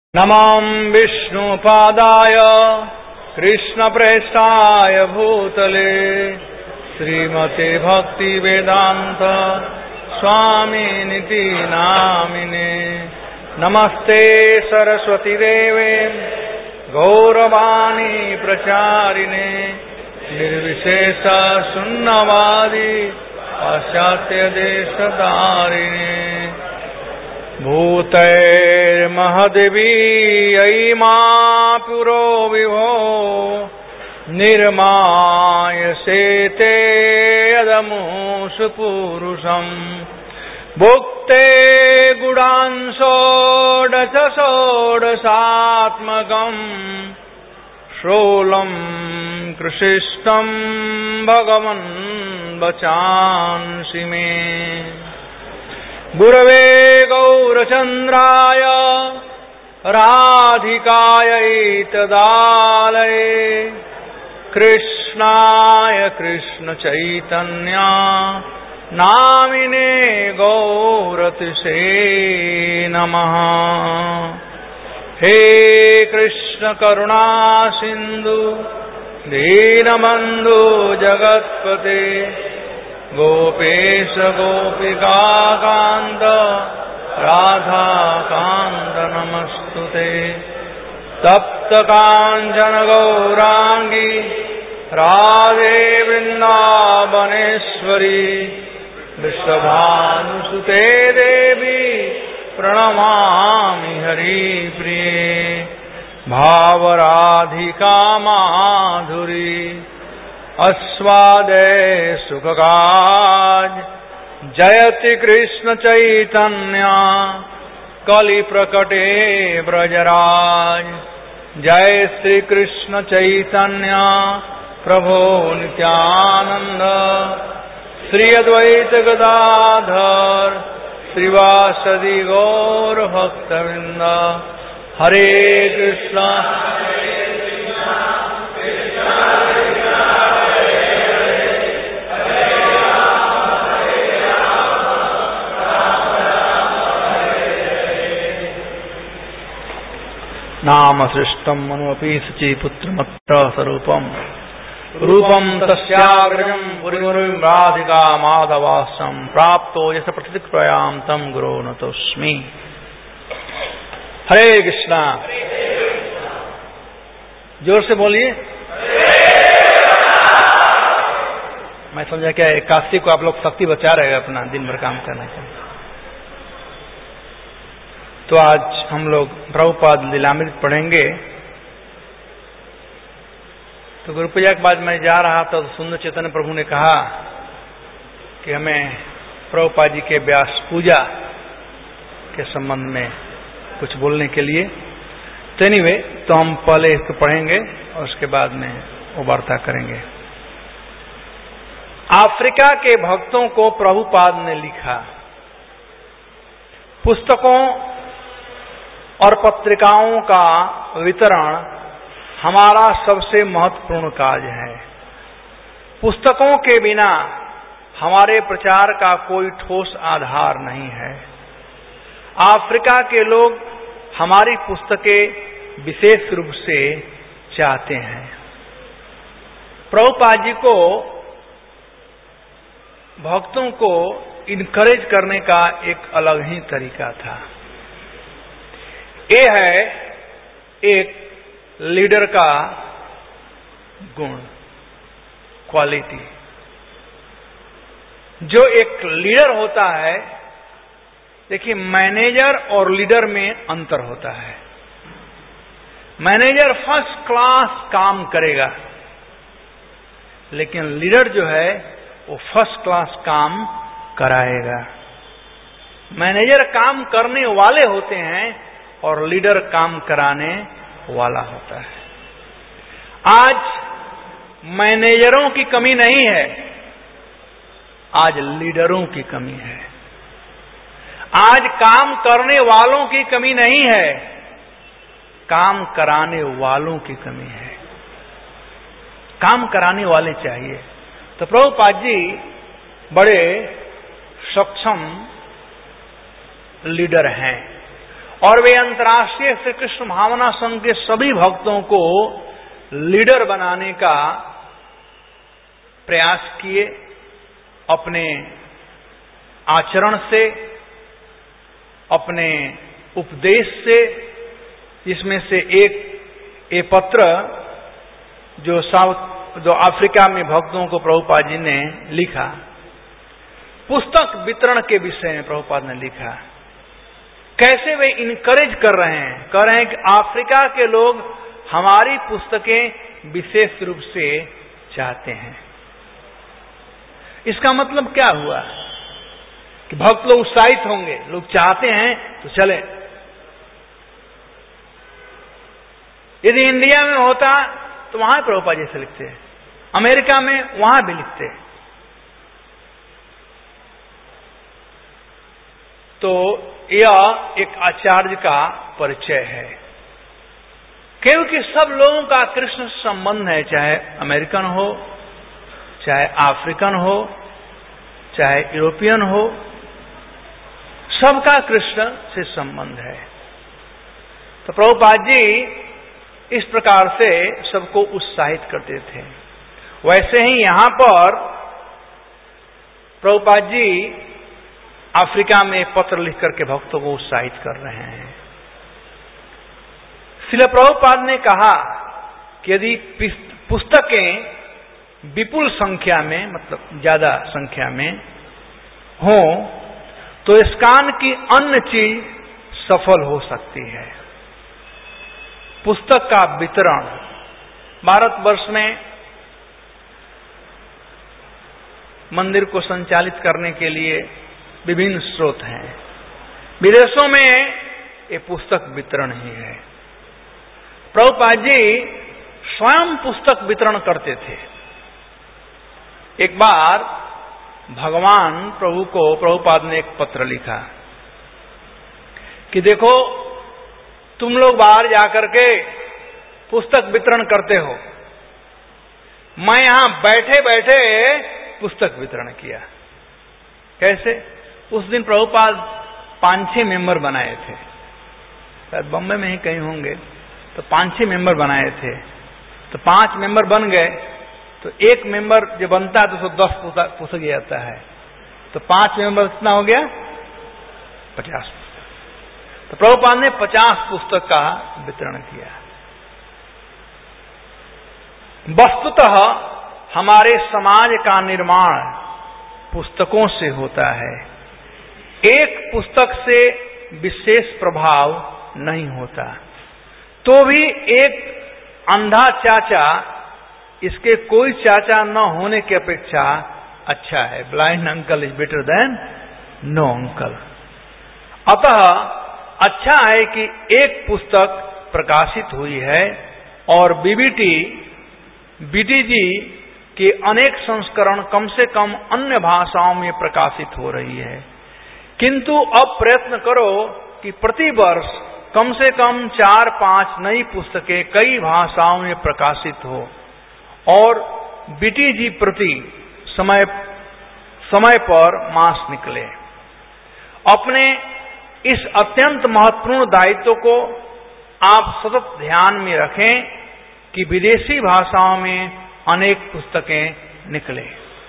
नमः विष्णुपादाय कृष्णप्रेष्ठाय भूतले श्रीमते भक्तिवेदांत स्वामिनिति नामिने। नमस्ते सरस्वती देवे गौरवाणी प्रचारिणे निर्विशेष शून्यवादी पाश्चात्य देशधारिणे। भूतैर्महद्वीयै मा पुरो विभो निर्मायसेते यदमुषु पुरुषम् भुक्ते गुणांशोडशोडशात्मकम् शोलं कृष्णं भगवन् वचांसि मे। गुरवे गौरचन्द्राय राधिकायै तदालये कृष्णाय कृष्णचैतन्य नामिने गौरतिसे नमः। हे कृष्ण करुणा सिन्धु दीनबन्धु जगत्पते गोपेश गोपिकान्त राधाकान्त नमस्तुते। तप्त काञ्चन गौरांगी राधे वृन्दावनेश्वरी विश्वभानुसुते देवी प्रणमामि हरिप्रिये। भावराधिका माधुरी अस्वादे सुखगाज जयति कृष्ण चैतन्य कलि प्रकटे ब्रजराज। जय श्री कृष्ण चैतन्य प्रभो नित्यानंद श्री अद्वैत गदाधर श्रीवासदि गौर भक्तवृंद। हरे कृष्ण नाम सृष्टम मनुअपि शुचि पुत्रमत्र स्वरूपम रूपम तस्याग्रजम पुरीमुरीं राधिका माधवासम प्राप्तो यश प्रतिप्रयाम तम गुरो नतोस्मि। हरे कृष्णा। जोर से बोलिए। मैं समझा क्या एकादशी को आप लोग शक्ति बचा रहे हैं अपना दिन भर काम करने का। तो आज हम लोग प्रभुपाद लीलामृत पढ़ेंगे। तो गुरु पूजा के बाद मैं जा रहा था तो सुंदर चैतन्य प्रभु ने कहा कि हमें प्रभुपाद जी के व्यास पूजा के संबंध में कुछ बोलने के लिए। तो एनीवे, तो हम पहले इसको पढ़ेंगे और उसके बाद में वो वार्ता करेंगे। अफ्रीका के भक्तों को प्रभुपाद ने लिखा। पुस्तकों और पत्रिकाओं का वितरण हमारा सबसे महत्वपूर्ण कार्य है। पुस्तकों के बिना हमारे प्रचार का कोई ठोस आधार नहीं है। अफ्रीका के लोग हमारी पुस्तकें विशेष रूप से चाहते हैं। प्रभुपाद जी को भक्तों को इनकरेज करने का एक अलग ही तरीका था। ये है एक लीडर का गुण, क्वालिटी। जो एक लीडर होता है, देखिए मैनेजर और लीडर में अंतर होता है। मैनेजर फर्स्ट क्लास काम करेगा, लेकिन लीडर जो है वो फर्स्ट क्लास काम कराएगा। मैनेजर काम करने वाले होते हैं और लीडर काम कराने वाला होता है। आज मैनेजरों की कमी नहीं है, आज लीडरों की कमी है। आज काम करने वालों की कमी नहीं है, काम कराने वालों की कमी है। काम कराने वाले चाहिए। तो प्रभुपाद जी बड़े सक्षम लीडर हैं और वे अंतर्राष्ट्रीय श्री कृष्ण भावना संघ के सभी भक्तों को लीडर बनाने का प्रयास किए अपने आचरण से, अपने उपदेश से, जिसमें से एक ये पत्र जो अफ्रीका में भक्तों को प्रभुपाद जी ने लिखा, पुस्तक वितरण के विषय में प्रभुपाद ने लिखा। कैसे वे इनकरेज कर रहे हैं, कह रहे हैं कि अफ्रीका के लोग हमारी पुस्तकें विशेष रूप से चाहते हैं। इसका मतलब क्या हुआ कि भक्त लोग उत्साहित होंगे, लोग चाहते हैं तो चले। यदि इंडिया में होता तो वहां प्रभुपाद जी से लिखते, अमेरिका में वहां भी लिखते। तो यह एक आचार्य का परिचय है, क्योंकि सब लोगों का कृष्ण से संबंध है, चाहे अमेरिकन हो, चाहे अफ्रीकन हो, चाहे यूरोपियन हो, सबका कृष्ण से संबंध है। तो प्रभुपाद जी इस प्रकार से सबको उत्साहित करते थे। वैसे ही यहां पर प्रभुपाद जी अफ्रीका में पत्र लिख करके भक्तों को उत्साहित कर रहे हैं। श्रील प्रभुपाद ने कहा कि यदि पुस्तकें विपुल संख्या में, मतलब ज्यादा संख्या में हो, तो इस्कान की अन्य चीज सफल हो सकती है। पुस्तक का वितरण भारतवर्ष में मंदिर को संचालित करने के लिए विभिन्न स्रोत हैं। विदेशों में ये पुस्तक वितरण ही है। प्रभुपाद जी स्वयं पुस्तक वितरण करते थे। एक बार भगवान प्रभु को प्रभुपाद ने एक पत्र लिखा कि देखो, तुम लोग बाहर जाकर के पुस्तक वितरण करते हो, मैं यहां बैठे बैठे पुस्तक वितरण किया। कैसे? उस दिन प्रभुपाद 5-6 मेंबर बनाए थे, शायद बम्बई में ही कहीं होंगे, तो 5-6 मेंबर बनाए थे। तो 5 मेंबर बन गए, तो एक मेंबर जो बनता है तो उसको 10 पुस्तक आता है, तो 5 मेंबर कितना हो गया? 50 पुस्तक। तो प्रभुपाद ने 50 पुस्तक का वितरण किया। वस्तुतः हमारे समाज का निर्माण पुस्तकों से होता है। एक पुस्तक से विशेष प्रभाव नहीं होता। तो भी एक अंधा चाचा इसके कोई चाचा न होने की अपेक्षा अच्छा है। Blind uncle is better than no uncle. अतः अच्छा है कि एक पुस्तक प्रकाशित हुई है और बीटीजी के अनेक संस्करण कम से कम अन्य भाषाओं में प्रकाशित हो रही है। किंतु अब प्रयत्न करो कि प्रति वर्ष कम से कम 4-5 नई पुस्तकें कई भाषाओं में प्रकाशित हो और बीटीजी प्रति समय पर मास निकले। अपने इस अत्यंत महत्वपूर्ण दायित्व को आप सतत ध्यान में रखें कि विदेशी भाषाओं में अनेक पुस्तकें निकले।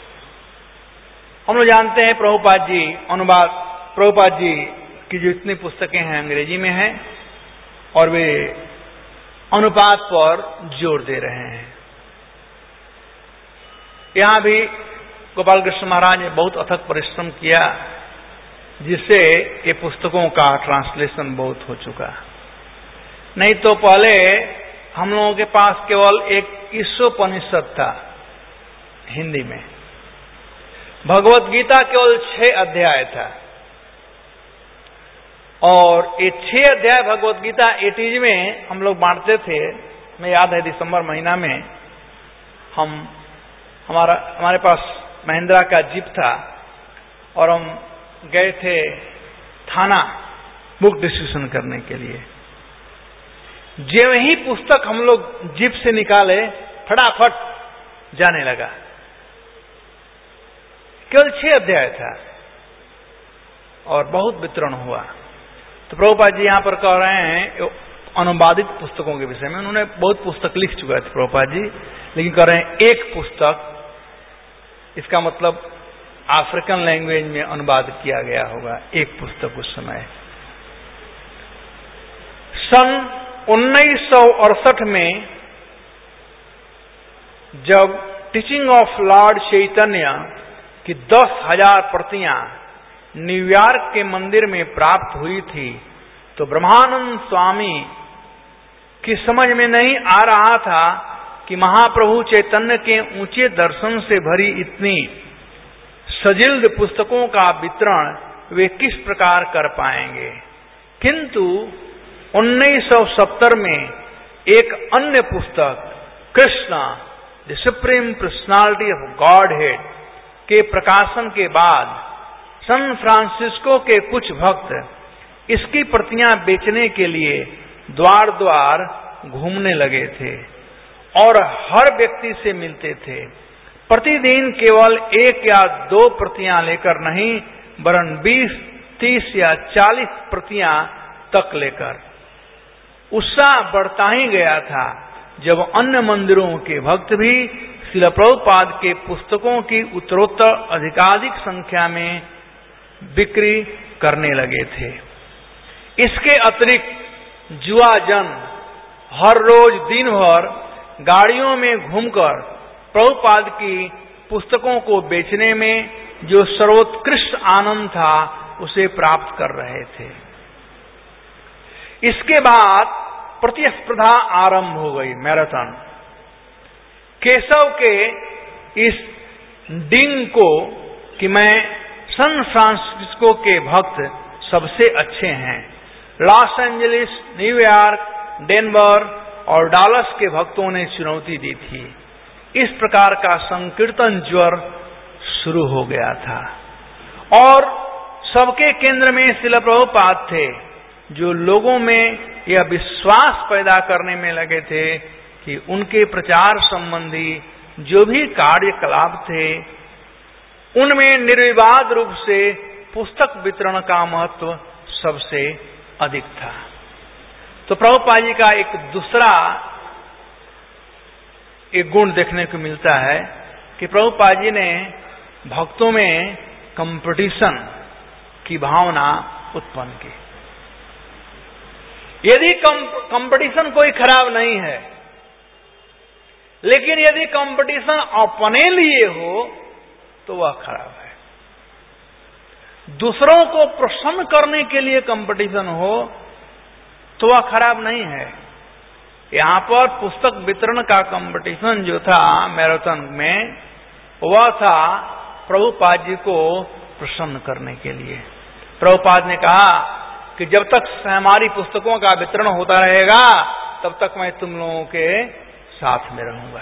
हम लोग जानते हैं प्रभुपाद जी की जो इतनी पुस्तकें हैं अंग्रेजी में हैं और वे अनुपात पर जोर दे रहे हैं। यहां भी गोपाल कृष्ण महाराज ने बहुत अथक परिश्रम किया, जिससे ये पुस्तकों का ट्रांसलेशन बहुत हो चुका। नहीं तो पहले हम लोगों के पास केवल एक ईशोपनिषद था हिंदी में, भगवत गीता केवल 6 अध्याय था और ये 6 अध्याय भगवत गीता 80 में हम लोग बांटते थे। मैं याद है दिसंबर महीना में हमारे पास महिंद्रा का जीप था और हम गए थे थाना बुक डिस्ट्रीब्यूशन करने के लिए। जो ही पुस्तक हम लोग जीप से निकाले फटाफट जाने लगा। केवल 6 अध्याय था और बहुत वितरण हुआ। तो प्रभुपाद जी यहां पर कह रहे हैं अनुवादित पुस्तकों के विषय में। उन्होंने बहुत पुस्तक लिख चुके थे प्रभुपाद जी, लेकिन कह रहे हैं एक पुस्तक, इसका मतलब अफ्रीकन लैंग्वेज में अनुवाद किया गया होगा, एक पुस्तक उस समय। सन 1968 में जब टीचिंग ऑफ लॉर्ड चैतन्य की 10,000 प्रतियां न्यूयॉर्क के मंदिर में प्राप्त हुई थी, तो ब्रह्मानंद स्वामी की समझ में नहीं आ रहा था कि महाप्रभु चैतन्य के ऊंचे दर्शन से भरी इतनी सजिल्द पुस्तकों का वितरण वे किस प्रकार कर पाएंगे। किंतु 1970 में एक अन्य पुस्तक Krishna the supreme personality of Godhead के प्रकाशन के बाद सैन फ्रांसिस्को के कुछ भक्त इसकी प्रतियां बेचने के लिए द्वार द्वार घूमने लगे थे और हर व्यक्ति से मिलते थे। प्रतिदिन केवल 1 या 2 प्रतियां लेकर नहीं, वरन 20, 30 या 40 प्रतियां तक लेकर। उत्साह बढ़ता ही गया था जब अन्य मंदिरों के भक्त भी श्रील प्रभुपाद के पुस्तकों की उत्तरोत्तर अधिकाधिक संख्या में बिक्री करने लगे थे। इसके अतिरिक्त जुआजन हर रोज दिन भर गाड़ियों में घूमकर प्रभुपाद की पुस्तकों को बेचने में जो सर्वोत्कृष्ट आनंद था उसे प्राप्त कर रहे थे। इसके बाद प्रतिस्पर्धा आरंभ हो गई, मैराथन। केशव के इस डिंग को कि मैं सैन फ्रांसिस्को के भक्त सबसे अच्छे हैं, लॉस एंजलिस, न्यूयॉर्क, डेनवर और डालस के भक्तों ने चुनौती दी थी। इस प्रकार का संकीर्तन ज्वर शुरू हो गया था और सबके केंद्र में श्रील प्रभुपाद थे, जो लोगों में यह विश्वास पैदा करने में लगे थे कि उनके प्रचार संबंधी जो भी कार्यकलाप थे उनमें निर्विवाद रूप से पुस्तक वितरण का महत्व सबसे अधिक था। तो प्रभुपाद जी का एक दूसरा एक गुण देखने को मिलता है कि प्रभुपाद जी ने भक्तों में कंपटीशन की भावना उत्पन्न की। यदि कंपटीशन कोई खराब नहीं है, लेकिन यदि कंपटीशन अपने लिए हो तो वह खराब है। दूसरों को प्रसन्न करने के लिए कंपटीशन हो तो वह खराब नहीं है। यहां पर पुस्तक वितरण का कंपटीशन जो था मैराथन में, वह था प्रभुपाद जी को प्रसन्न करने के लिए। प्रभुपाद ने कहा कि जब तक हमारी पुस्तकों का वितरण होता रहेगा तब तक मैं तुम लोगों के साथ में रहूंगा।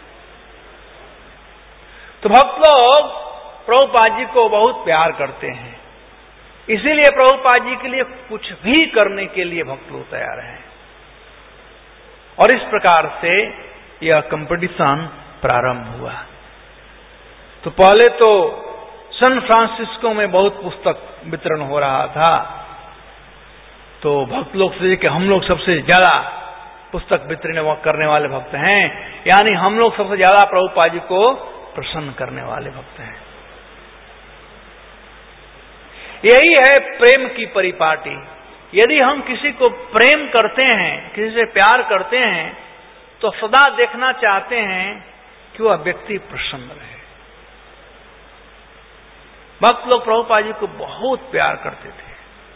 तो भक्त लोग प्रभुपाद जी को बहुत प्यार करते हैं, इसीलिए प्रभुपाद जी के लिए कुछ भी करने के लिए भक्त लोग तैयार हैं। और इस प्रकार से यह कंपटीशन प्रारंभ हुआ। तो पहले तो सैन फ्रांसिस्को में बहुत पुस्तक वितरण हो रहा था, तो भक्त लोग सोचे कि हम लोग सबसे ज्यादा पुस्तक वितरण करने वाले भक्त हैं, यानी हम लोग सबसे ज्यादा प्रभुपाद जी को प्रसन्न करने वाले भक्त हैं। यही है प्रेम की परिपाटी। यदि हम किसी को प्रेम करते हैं, किसी से प्यार करते हैं, तो सदा देखना चाहते हैं कि वह व्यक्ति प्रसन्न रहे। भक्त लोग प्रभुपाद जी को बहुत प्यार करते थे।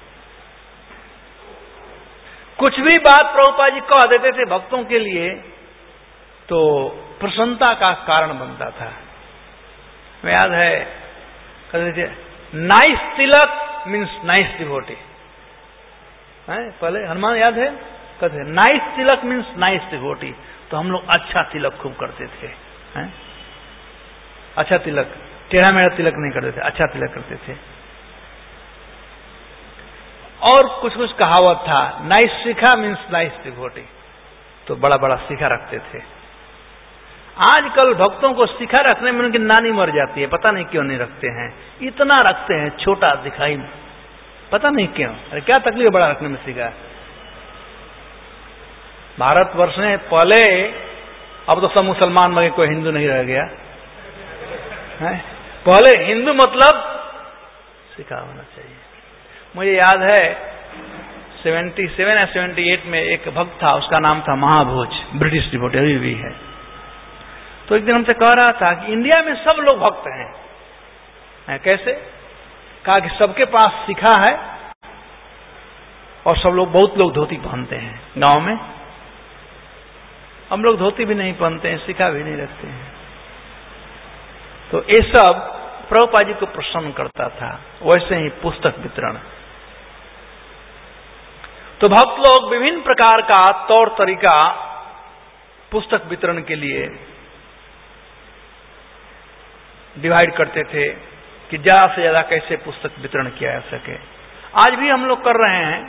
कुछ भी बात प्रभुपाद जी कह देते थे भक्तों के लिए तो प्रसन्नता का कारण बनता था। मैं याद है कहते थे nice tilak means nice devotee. पहले हनुमान याद है कहते nice tilak means nice devotee. तो हम लोग अच्छा तिलक खूब करते थे। अच्छा तिलक, टेढ़ा मेढ़ा तिलक नहीं करते थे, अच्छा तिलक करते थे। और कुछ कुछ कहावत था, nice shikha means nice devotee, तो बड़ा बड़ा शिखा रखते थे। आजकल भक्तों को शिखा रखने में उनकी नानी मर जाती है, पता नहीं क्यों नहीं रखते हैं, इतना रखते हैं छोटा दिखाई पता नहीं क्यों, अरे क्या तकलीफ बड़ा रखने में सीखा। भारतवर्ष ने पहले, अब तो सब मुसलमान मगर कोई हिंदू नहीं रह गया है। पहले हिंदू मतलब सीखा होना चाहिए। मुझे याद है 77 या 78 में एक भक्त था, उसका नाम था महाभोज, ब्रिटिश डिवोटी, अभी भी है। तो एक दिन हमसे कह रहा था कि इंडिया में सब लोग भक्त हैं। कैसे? कहा कि सबके पास सीखा है और सब लोग, बहुत लोग धोती पहनते हैं गांव में, हम लोग धोती भी नहीं पहनते हैं, सीखा भी नहीं रखते हैं। तो ये सब प्रभुपाद जी को प्रसन्न करता था। वैसे ही पुस्तक वितरण, तो भक्त लोग विभिन्न प्रकार का तौर तरीका पुस्तक वितरण के लिए डिवाइड करते थे कि ज्यादा से ज्यादा कैसे पुस्तक वितरण किया जा सके। आज भी हम लोग कर रहे हैं।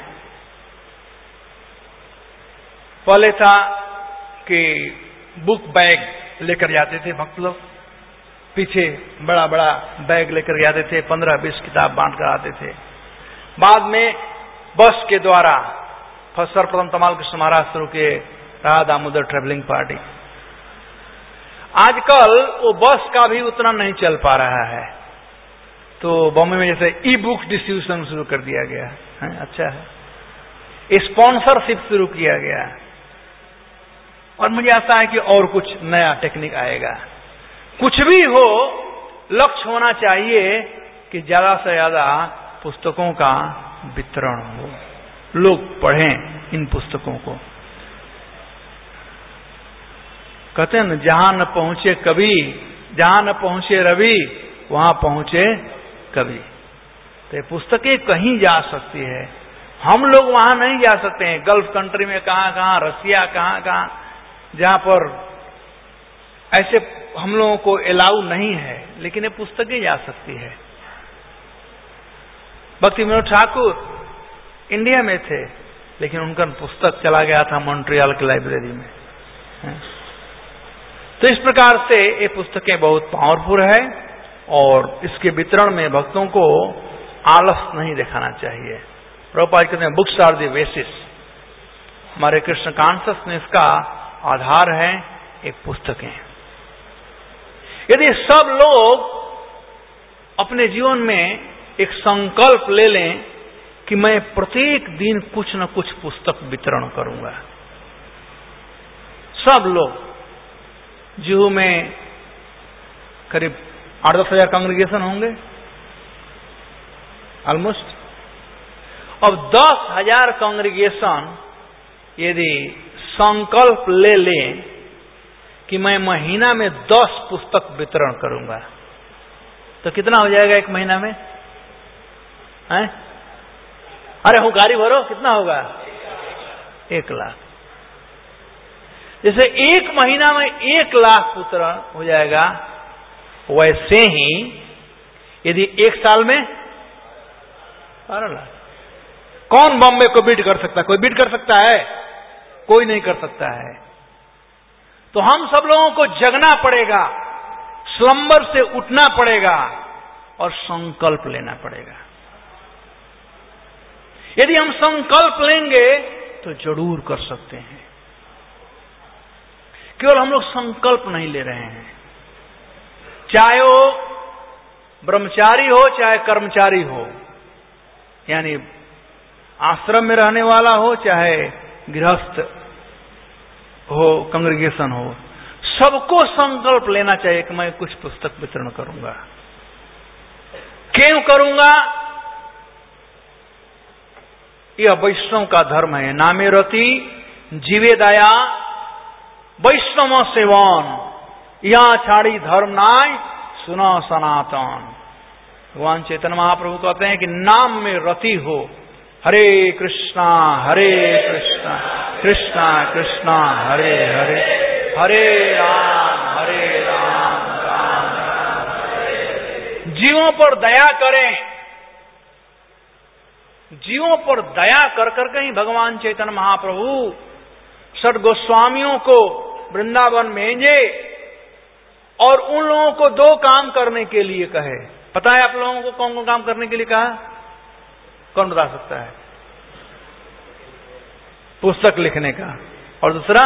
पहले था कि बुक बैग लेकर जाते थे भक्त लोग, पीछे बड़ा बड़ा बैग लेकर जाते थे, 15-20 किताब बांट कर आते थे। बाद में बस के द्वारा सर्वप्रथम तमाल कृष्ण महाराज शुरू किए राधा दामोदर ट्रेवलिंग पार्टी। आजकल वो बस का भी उतना नहीं चल पा रहा है, तो बॉम्बे में जैसे ई बुक डिस्ट्रीब्यूशन शुरू कर दिया गया है, अच्छा है। स्पॉन्सरशिप शुरू किया गया है और मुझे आशा है कि और कुछ नया टेक्निक आएगा। कुछ भी हो, लक्ष्य होना चाहिए कि ज्यादा से ज्यादा पुस्तकों का वितरण हो, लोग पढ़ें इन पुस्तकों को। कहते हैं न, जहां न पहुंचे कवि, जहां न पहुंचे रवि, वहां पहुंचे कवि। तो ये पुस्तकें कहीं जा सकती है, हम लोग वहां नहीं जा सकते हैं। गल्फ कंट्री में कहां कहां, रसिया कहां कहां, जहां पर ऐसे हम लोगों को अलाउ नहीं है, लेकिन ये पुस्तकें जा सकती है। भक्ति विनोद ठाकुर इंडिया में थे, लेकिन उनका पुस्तक चला गया था मॉन्ट्रियल की लाइब्रेरी में। तो इस प्रकार से ये पुस्तकें बहुत पावरफुल है और इसके वितरण में भक्तों को आलस नहीं दिखाना चाहिए। प्रभुपाद कहते हैं बुक्स आर द बेसिस, हमारे कृष्ण कॉन्शियसनेस का आधार है एक पुस्तकें। यदि सब लोग अपने जीवन में एक संकल्प ले लें कि मैं प्रत्येक दिन कुछ न कुछ पुस्तक वितरण करूंगा, सब लोग, जुहू में करीब 8-10 हजार कांग्रेगेशन होंगे ऑलमोस्ट। अब 10,000 कांग्रेगेशन यदि संकल्प ले लें कि मैं महीना में 10 पुस्तक वितरण करूंगा, तो कितना हो जाएगा एक महीना में? हैं? अरे हो गाड़ी भरो, कितना होगा? 1 लाख। जैसे एक महीना में 1 लाख वितरण हो जाएगा, वैसे ही यदि एक साल में 12 लाख। कौन बॉम्बे को बीट कर सकता है? कोई बीट कर सकता है? कोई नहीं कर सकता है। तो हम सब लोगों को जगना पड़ेगा, स्लंबर से उठना पड़ेगा और संकल्प लेना पड़ेगा। यदि हम संकल्प लेंगे तो जरूर कर सकते हैं। केवल हम लोग संकल्प नहीं ले रहे हैं, चाहे वो ब्रह्मचारी हो चाहे कर्मचारी हो, यानी आश्रम में रहने वाला हो चाहे गृहस्थ हो, कांग्रेगेशन हो, सबको संकल्प लेना चाहिए कि मैं कुछ पुस्तक वितरण करूंगा। क्यों करूंगा? यह वैष्णव का धर्म है। नामे रति जीवे दया वैष्णव सेवन, यहां छाड़ी धर्म नाय सुना सनातन। भगवान चैतन्य महाप्रभु कहते हैं कि नाम में रति हो, हरे कृष्णा कृष्णा कृष्णा हरे हरे, हरे राम राम राम हरे। जीवों पर दया करें, जीवों पर दया कर करके ही भगवान चैतन्य महाप्रभु षट गोस्वामियों को वृंदावन भेजे और उन लोगों को 2 काम करने के लिए कहे। पता है आप लोगों को कौन कौन काम करने के लिए कहा? कौन बता सकता है? पुस्तक लिखने का। और दूसरा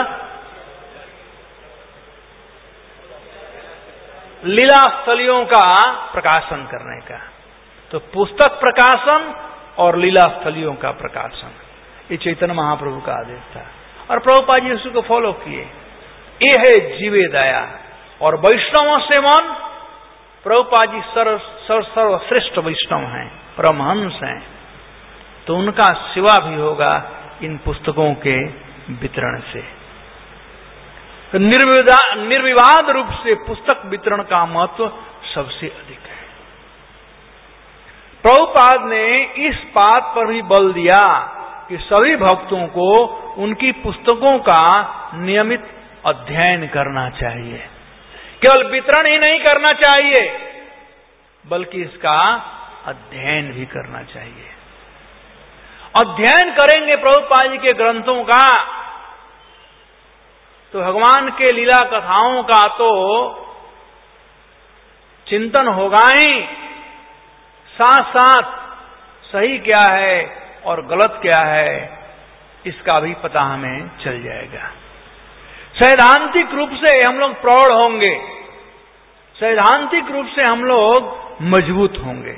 लीला स्थलियों का प्रकाशन करने का। तो पुस्तक प्रकाशन और लीला स्थलियों का प्रकाशन, ये चैतन्य महाप्रभु का आदेश था और प्रभुपाद जी उसको फॉलो किए। ये है जीवे दया। और वैष्णवों से मन, प्रभुपाद जी सर्वश्रेष्ठ वैष्णव हैं, परमहंस हैं, तो उनका सेवा भी होगा इन पुस्तकों के वितरण से। तो निर्विवाद रूप से पुस्तक वितरण का महत्व सबसे अधिक है। प्रभुपाद ने इस बात पर भी बल दिया कि सभी भक्तों को उनकी पुस्तकों का नियमित अध्ययन करना चाहिए। केवल वितरण ही नहीं करना चाहिए, बल्कि इसका अध्ययन भी करना चाहिए। अध्ययन करेंगे प्रभुपाद जी के ग्रंथों का तो भगवान के लीला कथाओं का तो चिंतन होगा ही, साथ साथ सही क्या है और गलत क्या है इसका भी पता हमें चल जाएगा। सैद्धांतिक रूप से हम लोग प्रौढ़ होंगे, सैद्धांतिक रूप से हम लोग मजबूत होंगे।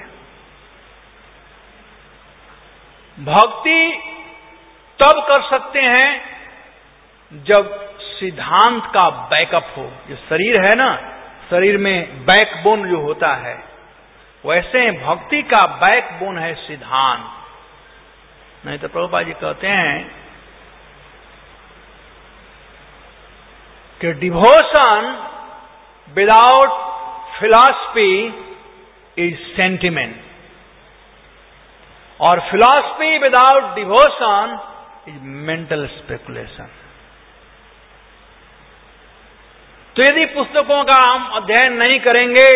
भक्ति तब कर सकते हैं जब सिद्धांत का बैकअप हो। जो शरीर है ना, शरीर में बैकबोन जो होता है, वैसे भक्ति का बैकबोन है सिद्धांत। नहीं तो प्रभुपाद जी कहते हैं कि devotion without philosophy is sentiment और philosophy without devotion is mental speculation. तो यदि पुस्तकों का हम अध्ययन नहीं करेंगे,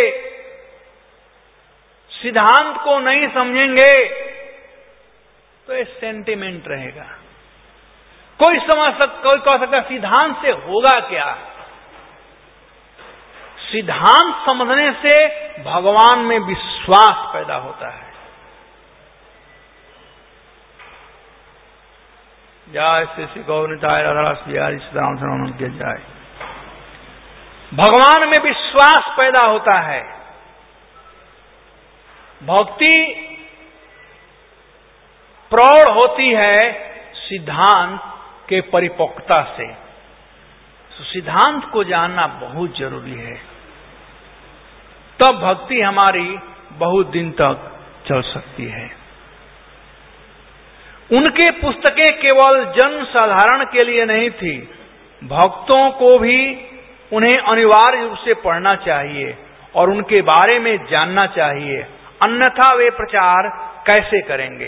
सिद्धांत को नहीं समझेंगे, तो ये सेंटिमेंट रहेगा। कोई कह सकता सिद्धांत से होगा क्या? सिद्धांत समझने से भगवान में विश्वास पैदा होता है। जय श्री श्री गौरताय राधारस बिहारी सीताराम से किया जाए। भगवान में विश्वास पैदा होता है। भक्ति प्रौढ़ होती है सिद्धांत के परिपक्वता से। तो सिद्धांत को जानना बहुत जरूरी है, तब भक्ति हमारी बहुत दिन तक चल सकती है। उनके पुस्तकें केवल जन साधारण के लिए नहीं थी, भक्तों को भी उन्हें अनिवार्य रूप से पढ़ना चाहिए और उनके बारे में जानना चाहिए, अन्यथा वे प्रचार कैसे करेंगे।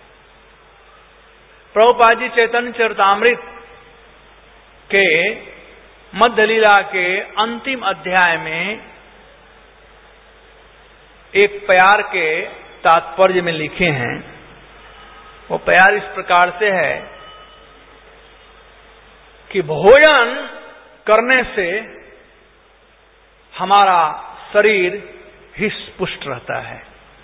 प्रभुपाद जी चैतन्य चरितामृत के मध्य लीला के अंतिम अध्याय में एक प्यार के तात्पर्य में लिखे हैं। वो प्यार इस प्रकार से है कि भोजन करने से हमारा शरीर हिष्ट पुष्ट रहता है,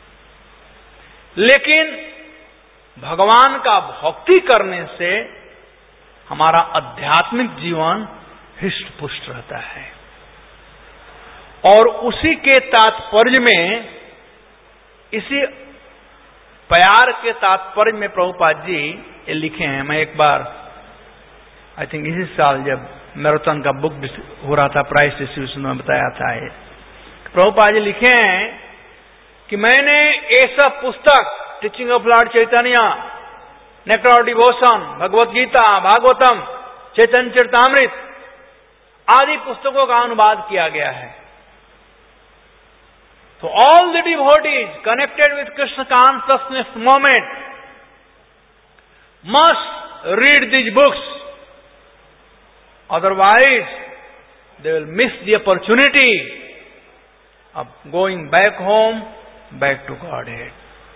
लेकिन भगवान का भक्ति करने से हमारा आध्यात्मिक जीवन हिष्ट पुष्ट रहता है। और उसी के तात्पर्य में, इसी प्यार के तात्पर्य में प्रभुपाद जी ये लिखे हैं। मैं एक बार आई थिंक इसी साल जब मैराथन का बुक हो रहा था, प्राइस डिस्ट्रीब्यूशन में बताया था, ये प्रभुपाद जी लिखे हैं कि मैंने ये सब पुस्तक teaching of Lord Chaitanya, nectar of devotion, Bhagavad Gita, Bhagavatam, Chaitanya Charitamrita आदि पुस्तकों का अनुवाद किया गया है। तो all the devotees connected with Krishna consciousness moment must read these books, otherwise they will miss the opportunity of going back home, back to Godhead.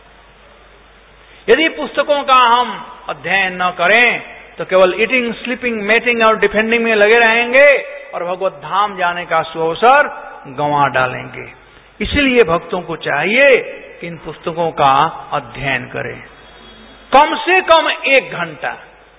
यदि पुस्तकों का हम अध्ययन न करें तो केवल ईटिंग, स्लीपिंग, मेटिंग और डिफेंडिंग में लगे रहेंगे और भगवत धाम जाने का सुअवसर गंवा डालेंगे। इसलिए भक्तों को चाहिए कि इन पुस्तकों का अध्ययन करें। कम से कम 1 घंटा।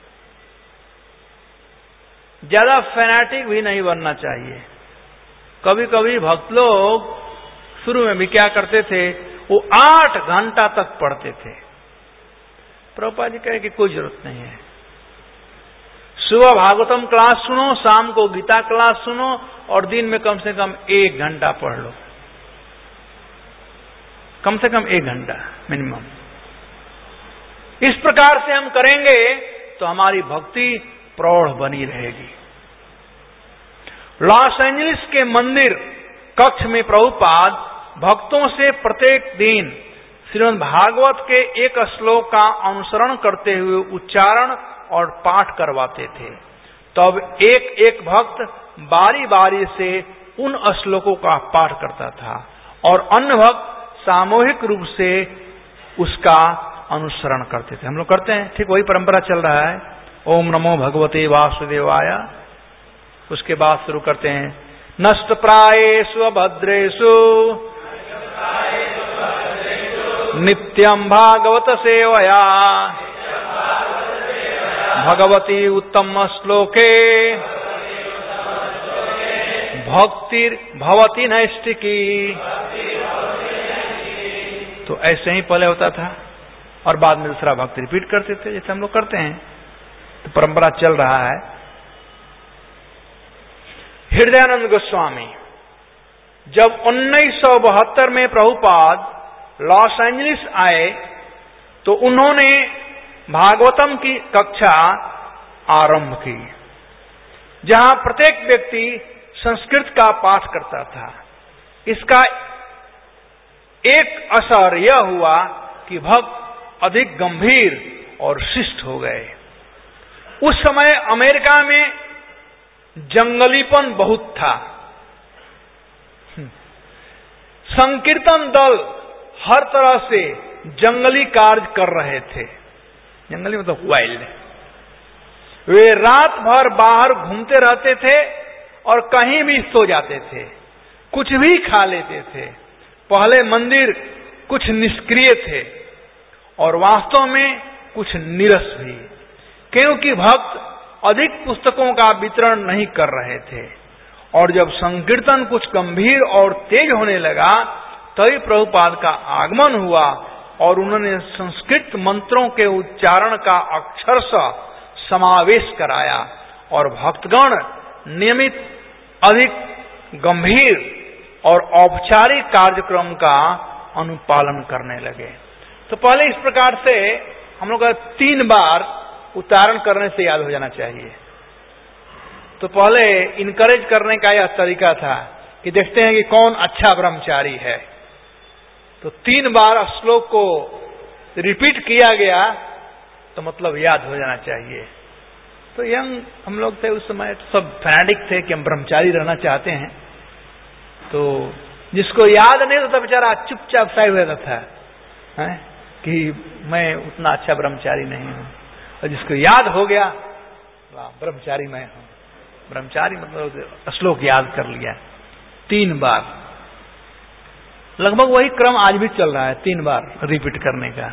ज्यादा फैनेटिक भी नहीं बनना चाहिए। कभी कभी भक्त लोग शुरू में भी क्या करते थे, वो 8 घंटा तक पढ़ते थे। प्रभुपाद जी कहे कि कोई जरूरत नहीं है। सुबह भागवतम क्लास सुनो, शाम को गीता क्लास सुनो, और दिन में कम से कम 1 घंटा पढ़ लो। कम से कम 1 घंटा मिनिमम। इस प्रकार से हम करेंगे तो हमारी भक्ति प्रौढ़ बनी रहेगी। लॉस एंजलिस के मंदिर कक्ष में प्रभुपाद भक्तों से प्रत्येक दिन श्रीमद् भागवत के एक श्लोक का अनुसरण करते हुए उच्चारण और पाठ करवाते थे। तब एक एक भक्त बारी बारी से उन श्लोकों का पाठ करता था और अन्य भक्त सामूहिक रूप से उसका अनुसरण करते थे। हम लोग करते हैं, ठीक वही परंपरा चल रहा है। ओम नमो भगवते वासुदेवाय। उसके बाद शुरू करते हैं, नष्ट प्रायेषु भद्रेषु नित्यं भागवत सेवया भगवती उत्तम श्लोके भक्तिर भवती नैष्टिकी। तो ऐसे ही पहले होता था और बाद में दूसरा भक्त रिपीट करते थे, जैसे हम लोग करते हैं। तो परंपरा चल रहा है। हृदयानंद गोस्वामी जब 1972 में प्रभुपाद लॉस एंजलिस आए तो उन्होंने भागवतम की कक्षा आरंभ की, जहां प्रत्येक व्यक्ति संस्कृत का पाठ करता था। इसका एक असर यह हुआ कि भक्त अधिक गंभीर और शिष्ट हो गए। उस समय अमेरिका में जंगलीपन बहुत था। संकीर्तन दल हर तरह से जंगली कार्य कर रहे थे। जंगली मतलब वाइल्ड। वे रात भर बाहर घूमते रहते थे और कहीं भी सो जाते थे, कुछ भी खा लेते थे। पहले मंदिर कुछ निष्क्रिय थे और वास्तव में कुछ नीरस भी, क्योंकि भक्त अधिक पुस्तकों का वितरण नहीं कर रहे थे। और जब संकीर्तन कुछ गंभीर और तेज होने लगा तभी प्रभुपाद का आगमन हुआ और उन्होंने संस्कृत मंत्रों के उच्चारण का अक्षरशः समावेश कराया और भक्तगण नियमित अधिक गंभीर और औपचारिक कार्यक्रम का अनुपालन करने लगे। तो पहले इस प्रकार से हम लोग का 3 बार उच्चारण करने से याद हो जाना चाहिए। तो पहले इनकरेज करने का यह तरीका था कि देखते हैं कि कौन अच्छा ब्रह्मचारी है। तो 3 बार श्लोक को रिपीट किया गया तो मतलब याद हो जाना चाहिए। तो यंग हम लोग थे उस समय, तो सब फैनेटिक थे कि हम ब्रह्मचारी रहना चाहते हैं। तो जिसको याद नहीं होता बेचारा चुपचाप साइड हो जाता था कि मैं उतना अच्छा ब्रह्मचारी नहीं हूं, और जिसको याद हो गया वाह ब्रह्मचारी मैं हूं। ब्रह्मचारी मतलब श्लोक याद कर लिया 3 बार। लगभग वही क्रम आज भी चल रहा है, 3 बार रिपीट करने का।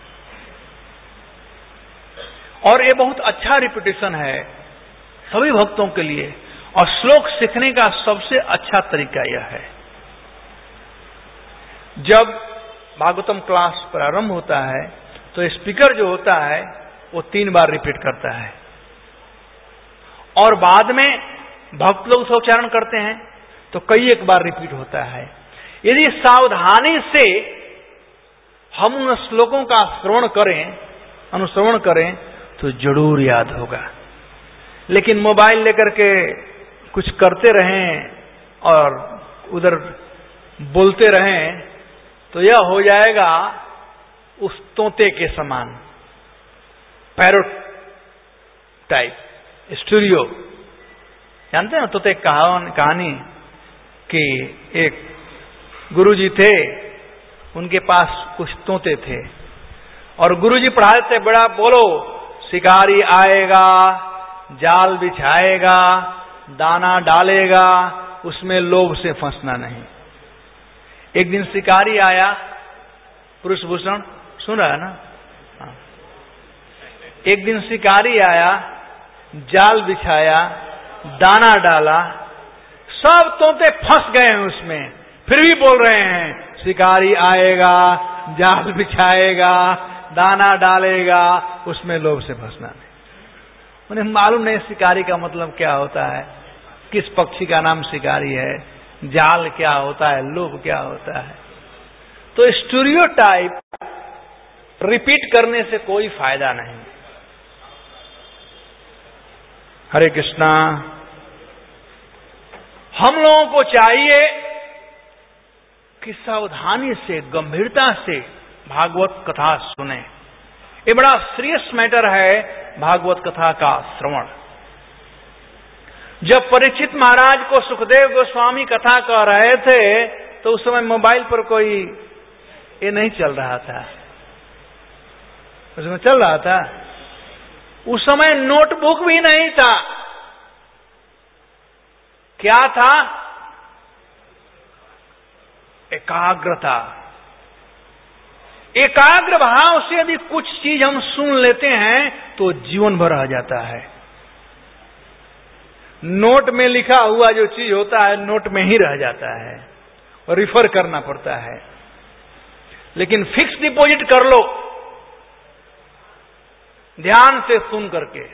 और ये बहुत अच्छा रिपीटेशन है सभी भक्तों के लिए। और श्लोक सीखने का सबसे अच्छा तरीका यह है, जब भागवतम क्लास प्रारंभ होता है तो स्पीकर जो होता है वो 3 बार रिपीट करता है और बाद में भक्त लोग उसे उच्चारण करते हैं तो कई एक बार रिपीट होता है। यदि सावधानी से हम उन श्लोकों का श्रवण करें, अनुश्रवण करें तो जरूर याद होगा। लेकिन मोबाइल लेकर के कुछ करते रहें और उधर बोलते रहें तो यह हो जाएगा उस तोते के समान, पैरोट टाइप, स्टूडियो। जानते हैं तोते कहानी कि एक गुरुजी थे, उनके पास कुछ तोते थे और गुरुजी पढ़ाते थे, बड़ा बोलो शिकारी आएगा, जाल बिछाएगा, दाना डालेगा, उसमें लोभ से फंसना नहीं। एक दिन शिकारी आया, पुरुष भूषण सुन रहा है ना, एक दिन शिकारी आया, जाल बिछाया, दाना डाला, सब तोते फंस गए हैं उसमें, फिर भी बोल रहे हैं शिकारी आएगा, जाल बिछाएगा, दाना डालेगा, उसमें लोभ से फंसना नहीं। उन्हें मालूम नहीं शिकारी का मतलब क्या होता है, किस पक्षी का नाम शिकारी है, जाल क्या होता है, लोभ क्या होता है। तो स्टीरियोटाइप रिपीट करने से कोई फायदा नहीं। हरे कृष्णा। हम लोगों को चाहिए कि सावधानी से, गंभीरता से भागवत कथा सुने। ये बड़ा सीरियस मैटर है भागवत कथा का श्रवण। जब परीक्षित महाराज को सुखदेव गोस्वामी कथा कह रहे थे तो उस समय मोबाइल पर कोई ये नहीं चल रहा था, उसमें चल रहा था, उस समय नोटबुक भी नहीं था। क्या था? एकाग्रता। एकाग्र भाव से यदि कुछ चीज हम सुन लेते हैं तो जीवन भर रह जाता है। नोट में लिखा हुआ जो चीज होता है नोट में ही रह जाता है और रिफर करना पड़ता है। लेकिन फिक्स डिपॉजिट कर लो ध्यान से सुन करके,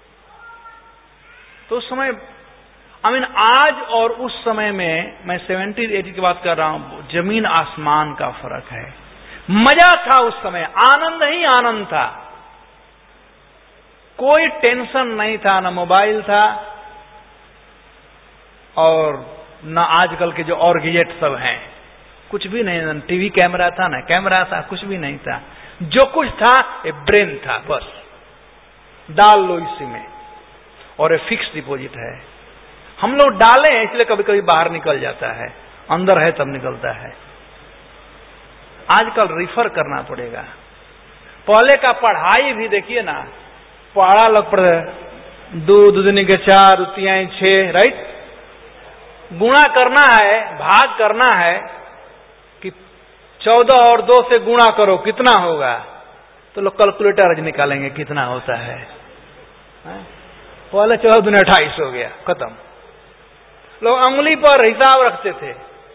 तो उस समय आज और उस समय में, मैं 70-80 की बात कर रहा हूं, जमीन आसमान का फर्क है। मजा था उस समय, आनंद ही आनंद था, कोई टेंशन नहीं था, ना मोबाइल था और ना आजकल के जो और गैजेट सब हैं, कुछ भी नहीं, ना टीवी कैमरा था, ना कैमरा था, कुछ भी नहीं था। जो कुछ था ये ब्रेन था, बस डाल लो इसी में, और ये फिक्स डिपॉजिट है। हम लोग डाले हैं इसलिए कभी कभी बाहर निकल जाता है, अंदर है तब निकलता है। आजकल रिफर करना पड़ेगा। पहले का पढ़ाई भी देखिए ना, पढ़ा लग पड़े 2 दूनी के 4 3 6, राइट। गुणा करना है, भाग करना है कि 14 और 2 से गुणा करो कितना होगा, तो लोग कैलकुलेटर आज निकालेंगे कितना होता है। पहले 14 दूनी 28 हो गया, खत्म। लोग अंगुली पर हिसाब रखते थे।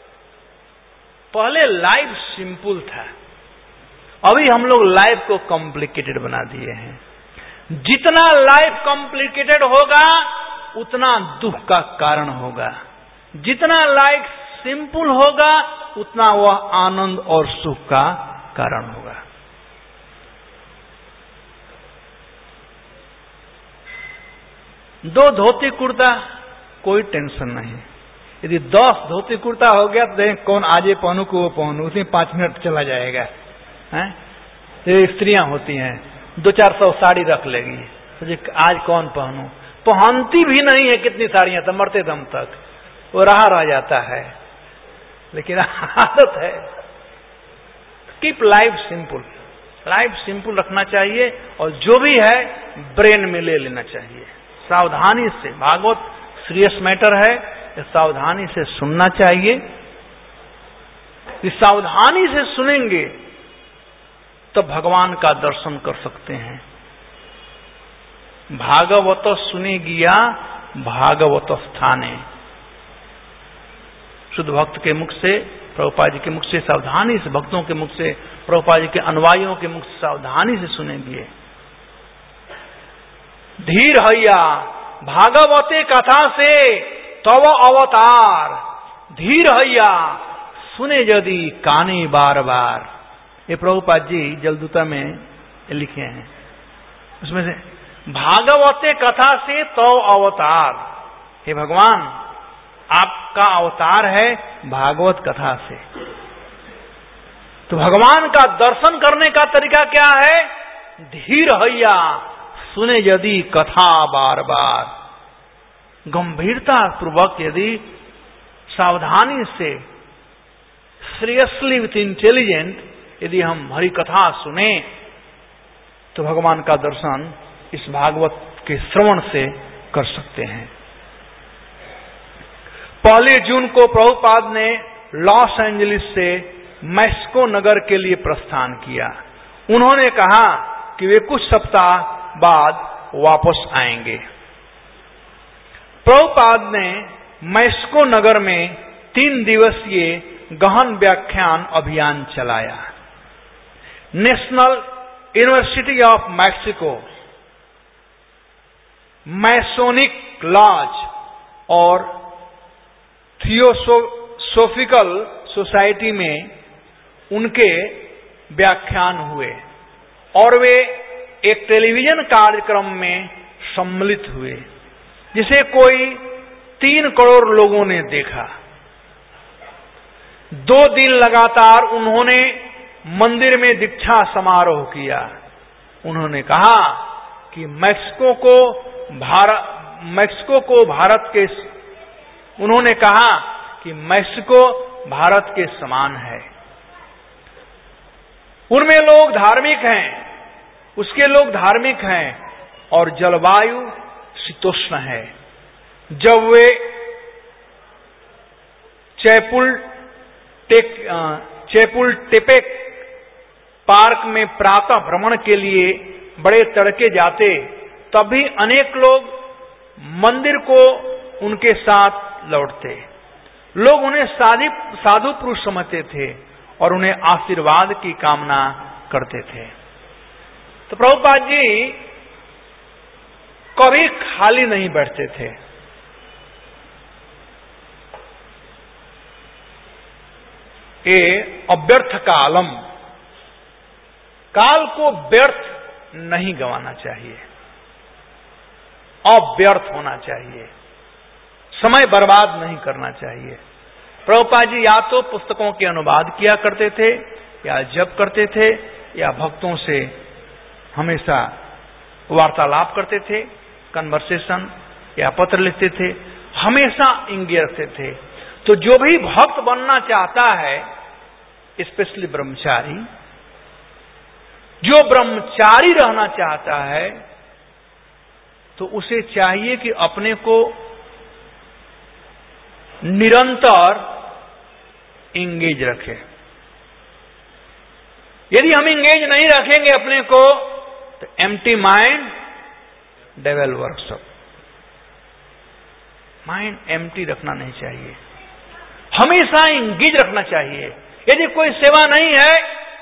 पहले लाइफ सिंपल था, अभी हम लोग लाइफ को कॉम्प्लिकेटेड बना दिए हैं। जितना लाइफ कॉम्प्लिकेटेड होगा उतना दुख का कारण होगा, जितना लाइफ सिंपल होगा उतना वह आनंद और सुख का कारण होगा। दो धोती कुर्ता कोई टेंशन नहीं, यदि 10 धोती कुर्ता हो गया तो देखें कौन आज ये पहनू को वो पहनू, उसमें 5 मिनट चला जाएगा। हैं ये स्त्रियां होती हैं 200-400 साड़ी रख लेगी, तो आज कौन पहनू, पहनती भी नहीं है कितनी साड़ियां, तो मरते दम तक वो रह जाता है, लेकिन आदत है। Keep life simple, life simple रखना चाहिए और जो भी है ब्रेन में ले लेना चाहिए। सावधानी से, भागवत सीरियस मैटर है, सावधानी से सुनना चाहिए। इस सावधानी से सुनेंगे तो भगवान का दर्शन कर सकते हैं। भागवत सुने गिया भागवत स्थाने, शुद्ध भक्त के मुख से, प्रभुपाद जी के मुख से सावधानी से, भक्तों के मुख से, प्रभुपाद जी के अनुयायियों के मुख से सावधानी से सुनेंगे। धीर हैया भागवते कथा से तव अवतार, धीर हैया सुने यदि काने बार बार। ये प्रभुपाद जी जलदूता में लिखे हैं, उसमें से भागवते कथा से तव अवतार, हे भगवान आपका अवतार है भागवत कथा से। तो भगवान का दर्शन करने का तरीका क्या है? धीर हैया सुने यदि कथा बार बार, गंभीरता पूर्वक यदि सावधानी से, सीरियसली विथ इंटेलिजेंट यदि हम हरि कथा सुने तो भगवान का दर्शन इस भागवत के श्रवण से कर सकते हैं। 1 जून को प्रभुपाद ने लॉस एंजलिस से मैक्सिको नगर के लिए प्रस्थान किया। उन्होंने कहा कि वे कुछ सप्ताह बाद वापस आएंगे। प्रभुपाद ने मैक्सिको नगर में 3 दिवसीय गहन व्याख्यान अभियान चलाया। National University of Mexico, Masonic lodge और थियोसोफिकल सोसाइटी में उनके व्याख्यान हुए और वे एक टेलीविजन कार्यक्रम में सम्मिलित हुए जिसे कोई 3 करोड़ लोगों ने देखा। 2 दिन लगातार उन्होंने मंदिर में दीक्षा समारोह किया। उन्होंने कहा कि मैक्सिको भारत के समान है। उनमें लोग धार्मिक हैं, उसके लोग धार्मिक हैं और जलवायु शीतोष्ण है। जब वे चैपुलटेपेक पार्क में प्रातः भ्रमण के लिए बड़े तड़के जाते, तब भी अनेक लोग मंदिर को उनके साथ लौटते। लोग उन्हें साधु पुरुष समझते थे और उन्हें आशीर्वाद की कामना करते थे। तो प्रभुपाद जी कभी खाली नहीं बैठते थे। ये अव्यर्थ कालम, काल को व्यर्थ नहीं गंवाना चाहिए, अव्यर्थ होना चाहिए, समय बर्बाद नहीं करना चाहिए। प्रभुपाद जी या तो पुस्तकों के अनुवाद किया करते थे, या जप करते थे, या भक्तों से हमेशा वार्तालाप करते थे, कन्वर्सेशन या पत्र लिखते थे, हमेशा इंगित रखते थे। तो जो भी भक्त बनना चाहता है, स्पेशली ब्रह्मचारी, जो ब्रह्मचारी रहना चाहता है, तो उसे चाहिए कि अपने को निरंतर इंगेज रखे। यदि हम इंगेज नहीं रखेंगे अपने को, तो empty mind devil workshop, mind empty रखना नहीं चाहिए, हमेशा इंगेज रखना चाहिए। यदि कोई सेवा नहीं है,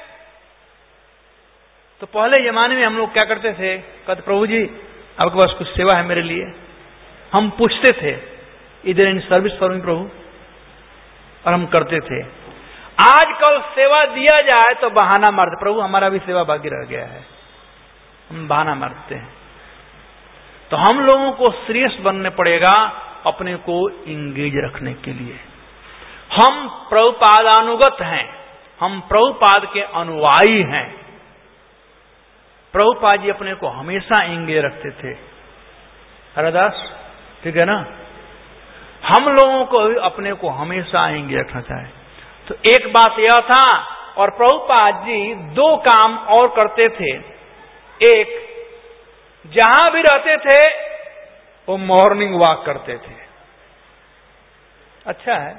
तो पहले जमाने में हम लोग क्या करते थे, कहते प्रभु जी आपके पास कुछ सेवा है मेरे लिए। हम पूछते थे इधर इन सर्विस फॉर मी प्रभु, और हम करते थे। आजकल सेवा दिया जाए तो बहाना मारते, प्रभु हमारा भी सेवा बाकी रह गया है, हम बहाना मारते हैं। तो हम लोगों को सीरियस बनने पड़ेगा अपने को इंगेज रखने के लिए। हम प्रभुपादानुगत हैं, हम प्रभुपाद के अनुयायी हैं। प्रभुपाद जी अपने को हमेशा इंगेज रखते थे। हरदास, ठीक है ना? हम लोगों को भी अपने को हमेशा इंगेज रखना चाहिए। तो एक बात यह था, और प्रभुपाद जी 2 काम और करते थे। एक, जहां भी रहते थे वो मॉर्निंग वॉक करते थे। अच्छा है,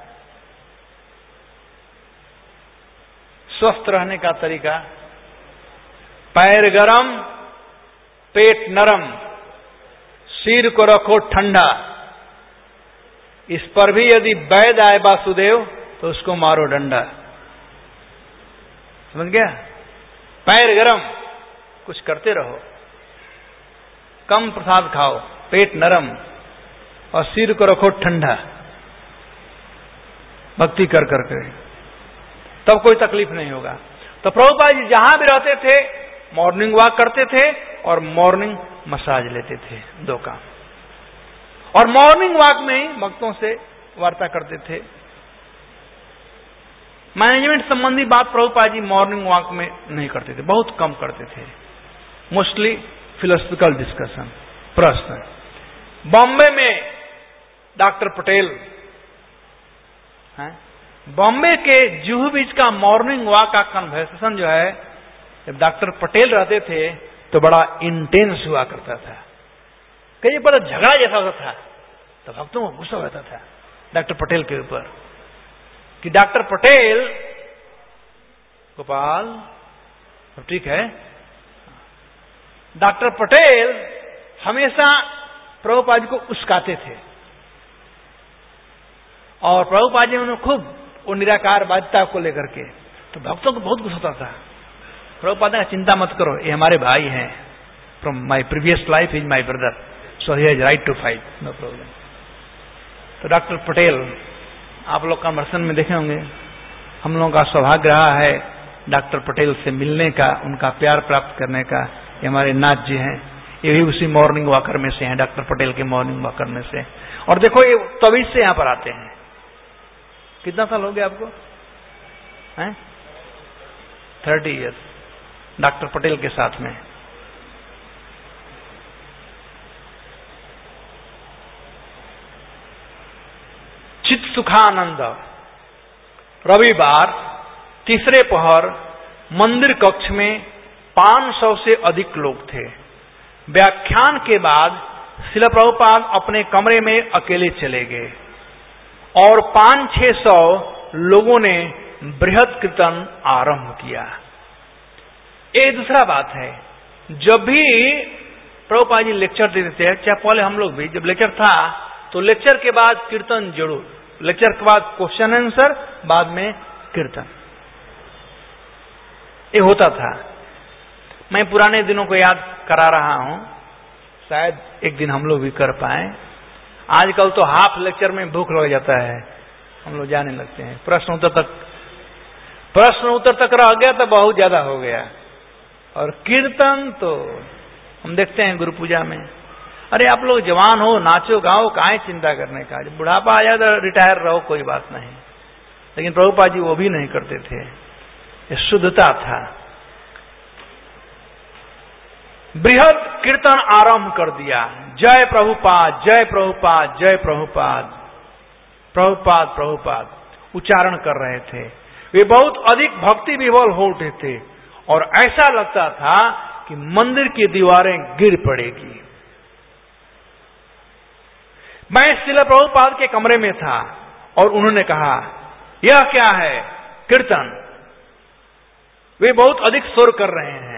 स्वस्थ रहने का तरीका, पैर गरम, पेट नरम, सिर को रखो ठंडा। इस पर भी यदि वैद आए वासुदेव तो उसको मारो डंडा। समझ गया? पैर गरम, कुछ करते रहो, कम प्रसाद खाओ, पेट नरम, और सिर को रखो ठंडा, भक्ति कर करके, तब कोई तकलीफ नहीं होगा। तो प्रभुपाद जी जहां भी रहते थे मॉर्निंग वॉक करते थे और मॉर्निंग मसाज लेते थे, 2 काम। और मॉर्निंग वॉक में ही भक्तों से वार्ता करते थे। मैनेजमेंट संबंधी बात प्रभुपाद जी मॉर्निंग वॉक में नहीं करते थे, बहुत कम करते थे। मोस्टली फिलोसफिकल डिस्कशन, प्रश्न। बॉम्बे में डॉक्टर पटेल हैं, बॉम्बे के जुहू बीच का मॉर्निंग वॉक का कन्वर्सेशन जो है, जब डॉक्टर पटेल रहते थे तो बड़ा इंटेंस हुआ करता था, कई बड़ा झगड़ा जैसा होता था। तो भक्तों को गुस्सा होता था डॉक्टर पटेल के ऊपर कि डॉक्टर पटेल, गोपाल ठीक है, डॉक्टर पटेल हमेशा प्रभुपाद जी को उस्काते थे और प्रभुपाद जी उन्हें खूब वो निराकारवादिता को लेकर के, तो भक्तों को बहुत गुस्सा था। प्रभुपाद ने चिंता मत करो, ये हमारे भाई हैं, from my previous life is my brother, so he has right to fight, no problem. तो डॉक्टर पटेल, आप लोग कन्वर्सन में देखे होंगे, हम लोगों का सौभाग्य रहा है डॉक्टर पटेल से मिलने का, उनका प्यार प्राप्त करने का। ये हमारे नाथ जी हैं, ये भी उसी मॉर्निंग वॉकर में से हैं, डॉक्टर पटेल के मॉर्निंग वॉकर में से। और देखो ये तभी से यहां पर आते हैं। कितना साल हो गया आपको? हैं 30 ईयर्स डॉक्टर पटेल के साथ में। चित सुखानंद, रविवार तीसरे पहर मंदिर कक्ष में 500 से अधिक लोग थे। व्याख्यान के बाद श्रील प्रभुपाद अपने कमरे में अकेले चले गए और 500-600 लोगों ने बृहद कीर्तन आरंभ किया। ये दूसरा बात है, जब भी प्रभुपाद जी लेक्चर देते थे, चाहे पहले हम लोग भी, जब लेक्चर था तो लेक्चर के बाद कीर्तन जरूर, लेक्चर के बाद क्वेश्चन आंसर, बाद में कीर्तन, ये होता था। मैं पुराने दिनों को याद करा रहा हूं, शायद एक दिन हम लोग भी कर पाए। आजकल तो हाफ लेक्चर में भूख लग जाता है, हम लोग जाने लगते हैं, प्रश्न उत्तर तक रह गया तो बहुत ज्यादा हो गया। और कीर्तन तो हम देखते हैं गुरु पूजा में, अरे आप लोग जवान हो, नाचो गाओ, काहे चिंता करने का, जब बुढ़ापा आ जाए तो रिटायर रहो, कोई बात नहीं। लेकिन प्रभुपाद जी वो भी नहीं करते थे, ये शुद्धता था। बृहद कीर्तन आरंभ कर दिया, जय प्रभुपाद, जय प्रभुपाद, जय प्रभुपाद, प्रभुपाद प्रभुपाद उच्चारण कर रहे थे। वे बहुत अधिक भक्ति विभोर हो उठे थे और ऐसा लगता था कि मंदिर की दीवारें गिर पड़ेगी। मैं श्रील प्रभुपाद के कमरे में था और उन्होंने कहा, यह क्या है? कीर्तन। वे बहुत अधिक शोर कर रहे हैं।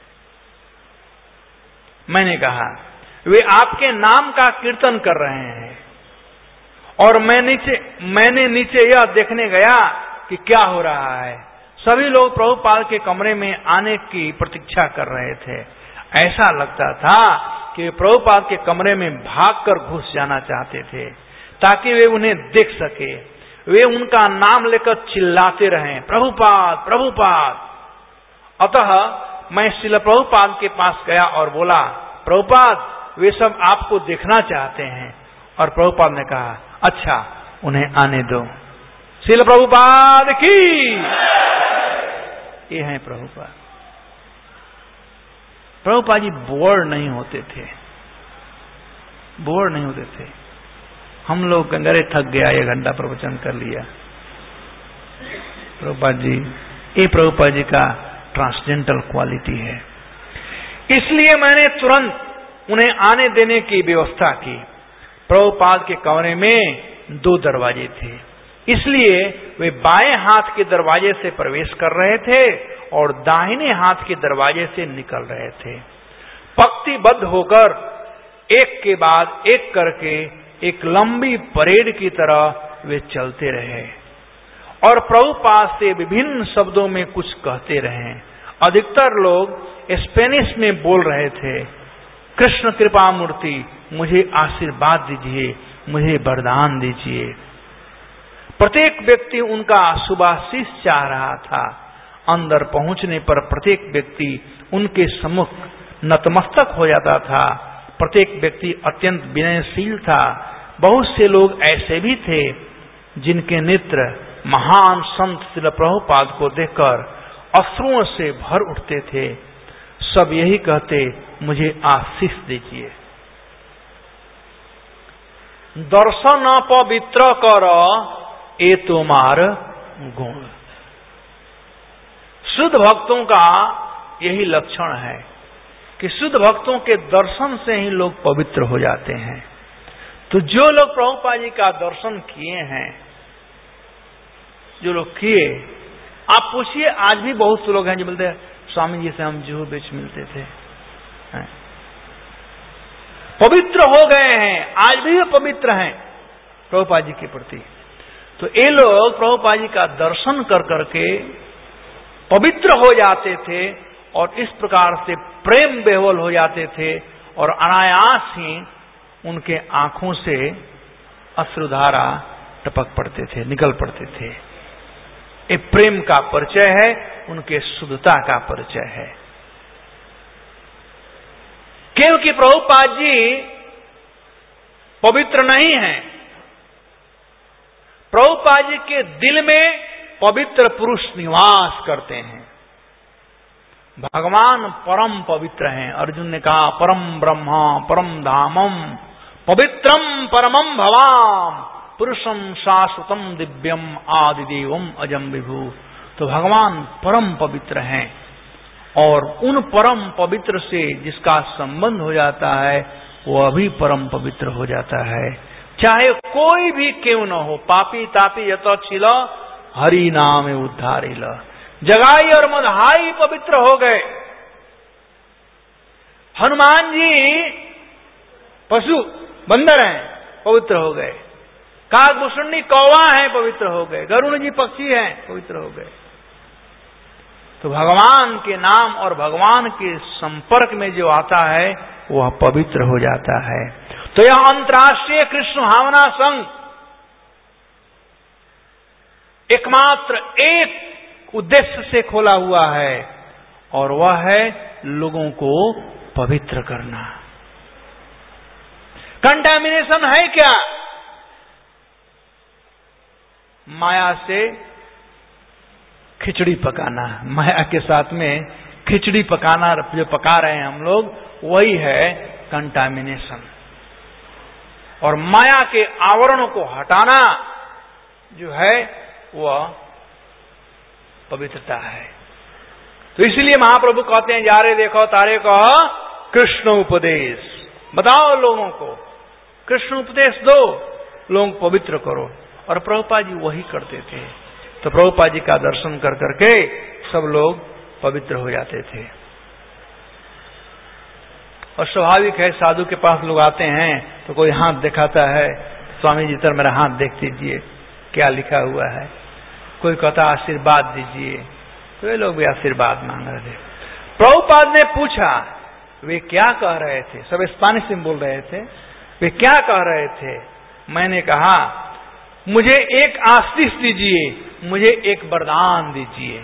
मैंने कहा, वे आपके नाम का कीर्तन कर रहे हैं। और मैंने नीचे यह देखने गया कि क्या हो रहा है। सभी लोग प्रभुपाद के कमरे में आने की प्रतीक्षा कर रहे थे। ऐसा लगता था कि प्रभुपाद के कमरे में भागकर घुस जाना चाहते थे ताकि वे उन्हें देख सके। वे उनका नाम लेकर चिल्लाते रहें, प्रभुपाद प्रभुपाद। अतः मैं श्रील प्रभुपाद के पास गया और बोला, प्रभुपाद वे सब आपको देखना चाहते हैं। और प्रभुपाद ने कहा, अच्छा उन्हें आने दो। श्रील प्रभुपाद की। ये हैं प्रभुपाद। प्रभुपाद जी बोर नहीं होते थे, बोर नहीं होते थे। हम लोग कंगारे थक गया, 1 घंटा प्रवचन कर लिया। प्रभुपाद जी, ये प्रभुपाद जी का ट्रांसजेंडर क्वालिटी है। इसलिए मैंने तुरंत उन्हें आने देने की व्यवस्था की। प्रभुपाद के कमरे में 2 दरवाजे थे, इसलिए वे बाएं हाथ के दरवाजे से प्रवेश कर रहे थे और दाहिने हाथ के दरवाजे से निकल रहे थे। पंक्तिबद्ध होकर एक के बाद एक करके एक लंबी परेड की तरह वे चलते रहे और प्रभुपाद से विभिन्न शब्दों में कुछ कहते रहे। अधिकतर लोग स्पेनिश में बोल रहे थे, कृष्ण कृपा मूर्ति, मुझे आशीर्वाद दीजिए, मुझे वरदान दीजिए। प्रत्येक व्यक्ति उनका शुभाशीष चाह रहा था। अंदर पहुंचने पर प्रत्येक व्यक्ति उनके सम्मुख नतमस्तक हो जाता था। प्रत्येक व्यक्ति अत्यंत विनयशील था। बहुत से लोग ऐसे भी थे जिनके नेत्र महान संत श्रील प्रभुपाद को देखकर अश्रुओं से भर उठते थे। सब यही कहते, मुझे आशीष दीजिए। दर्शन पवित्र कर ए तुम्हार गुण। शुद्ध भक्तों का यही लक्षण है कि शुद्ध भक्तों के दर्शन से ही लोग पवित्र हो जाते हैं। तो जो लोग प्रभुपाद जी का दर्शन किए हैं, जो लोग किए, आप पूछिए, आज भी बहुत से लोग हैं जो मिलते हैं, स्वामी जी से हम जुहू बीच मिलते थे, हैं, पवित्र हो गए हैं, आज भी वे पवित्र हैं प्रभुपाद जी के प्रति। तो ये लोग प्रभुपाद जी का दर्शन कर करके पवित्र हो जाते थे और इस प्रकार से प्रेम विह्वल हो जाते थे और अनायास ही उनके आंखों से अश्रुधारा टपक पड़ते थे, निकल पड़ते थे। ये प्रेम का परिचय है, उनके शुद्धता का परिचय है। क्योंकि प्रभुपाद जी पवित्र नहीं हैं। प्रभुपाद जी के दिल में पवित्र पुरुष निवास करते हैं। भगवान परम पवित्र हैं। अर्जुन ने कहा परम ब्रह्म परम धामम पवित्रम परमम भवाम पुरुषम शाश्वतम दिव्यम आदिदेवम अजम विभु। तो भगवान परम पवित्र हैं और उन परम पवित्र से जिसका संबंध हो जाता है वो अभी परम पवित्र हो जाता है, चाहे कोई भी क्यों न हो। पापी तापी यत छिल हरि नाम उद्धारिल। जगाई और मधाई पवित्र हो गए। हनुमान जी पशु बंदर हैं, पवित्र हो गए। काकभूषणी कौवा हैं, पवित्र हो गए। गरुड़ जी पक्षी हैं, पवित्र हो गए। तो भगवान के नाम और भगवान के संपर्क में जो आता है वह पवित्र हो जाता है। तो यह अंतर्राष्ट्रीय कृष्ण भावना संघ एकमात्र एक उद्देश्य से खोला हुआ है और वह है लोगों को पवित्र करना। कंटामिनेशन है क्या? माया से खिचड़ी पकाना, माया के साथ में खिचड़ी पकाना जो पका रहे हैं हम लोग, वही है कंटामिनेशन। और माया के आवरणों को हटाना जो है वह पवित्रता है। तो इसलिए महाप्रभु कहते हैं जा रे देखो तारे कहो कृष्ण उपदेश। बताओ लोगों को, कृष्ण उपदेश दो, लोगों को पवित्र करो। और प्रभुपाद जी वही करते थे। तो प्रभुपाद जी का दर्शन कर करके सब लोग पवित्र हो जाते थे। और स्वाभाविक है, साधु के पास लोग आते हैं तो कोई हाथ दिखाता है, स्वामी जी तर मेरा हाथ देख दीजिए क्या लिखा हुआ है। कोई कहता आशीर्वाद दीजिए, तो ये लोग भी आशीर्वाद मांग रहे थे। प्रभुपाद ने पूछा वे क्या कह रहे थे, सब स्पेनिश में बोल रहे थे, वे क्या कह रहे थे? मैंने कहा मुझे एक आशीष दीजिए, मुझे एक वरदान दीजिए।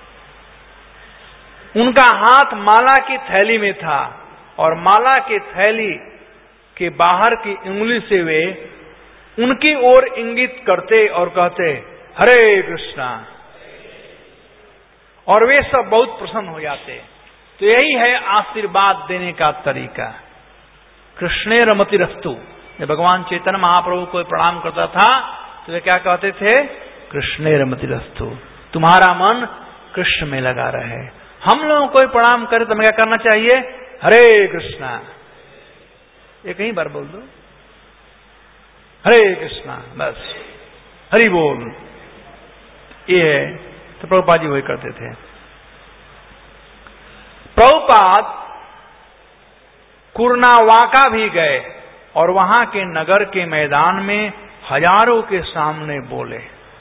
उनका हाथ माला की थैली में था और माला की थैली के बाहर की उंगली से वे उनकी ओर इंगित करते और कहते हरे कृष्णा, और वे सब बहुत प्रसन्न हो जाते। तो यही है आशीर्वाद देने का तरीका। कृष्णे रमति रस्तु। जब भगवान चैतन्य महाप्रभु को प्रणाम करता था तो वे क्या कहते थे? कृष्णे रमति रस्तु, तुम्हारा मन कृष्ण में लगा रहे। हम लोगों को प्रणाम करे तो हमें क्या करना चाहिए? हरे कृष्णा, एक ही बार बोल दो हरे कृष्णा, बस हरि बोल। ये है। तो प्रभुपाद जी वही करते थे। प्रभुपाद कुर्नावाका भी गए और वहां के नगर के मैदान में हजारों के सामने बोले।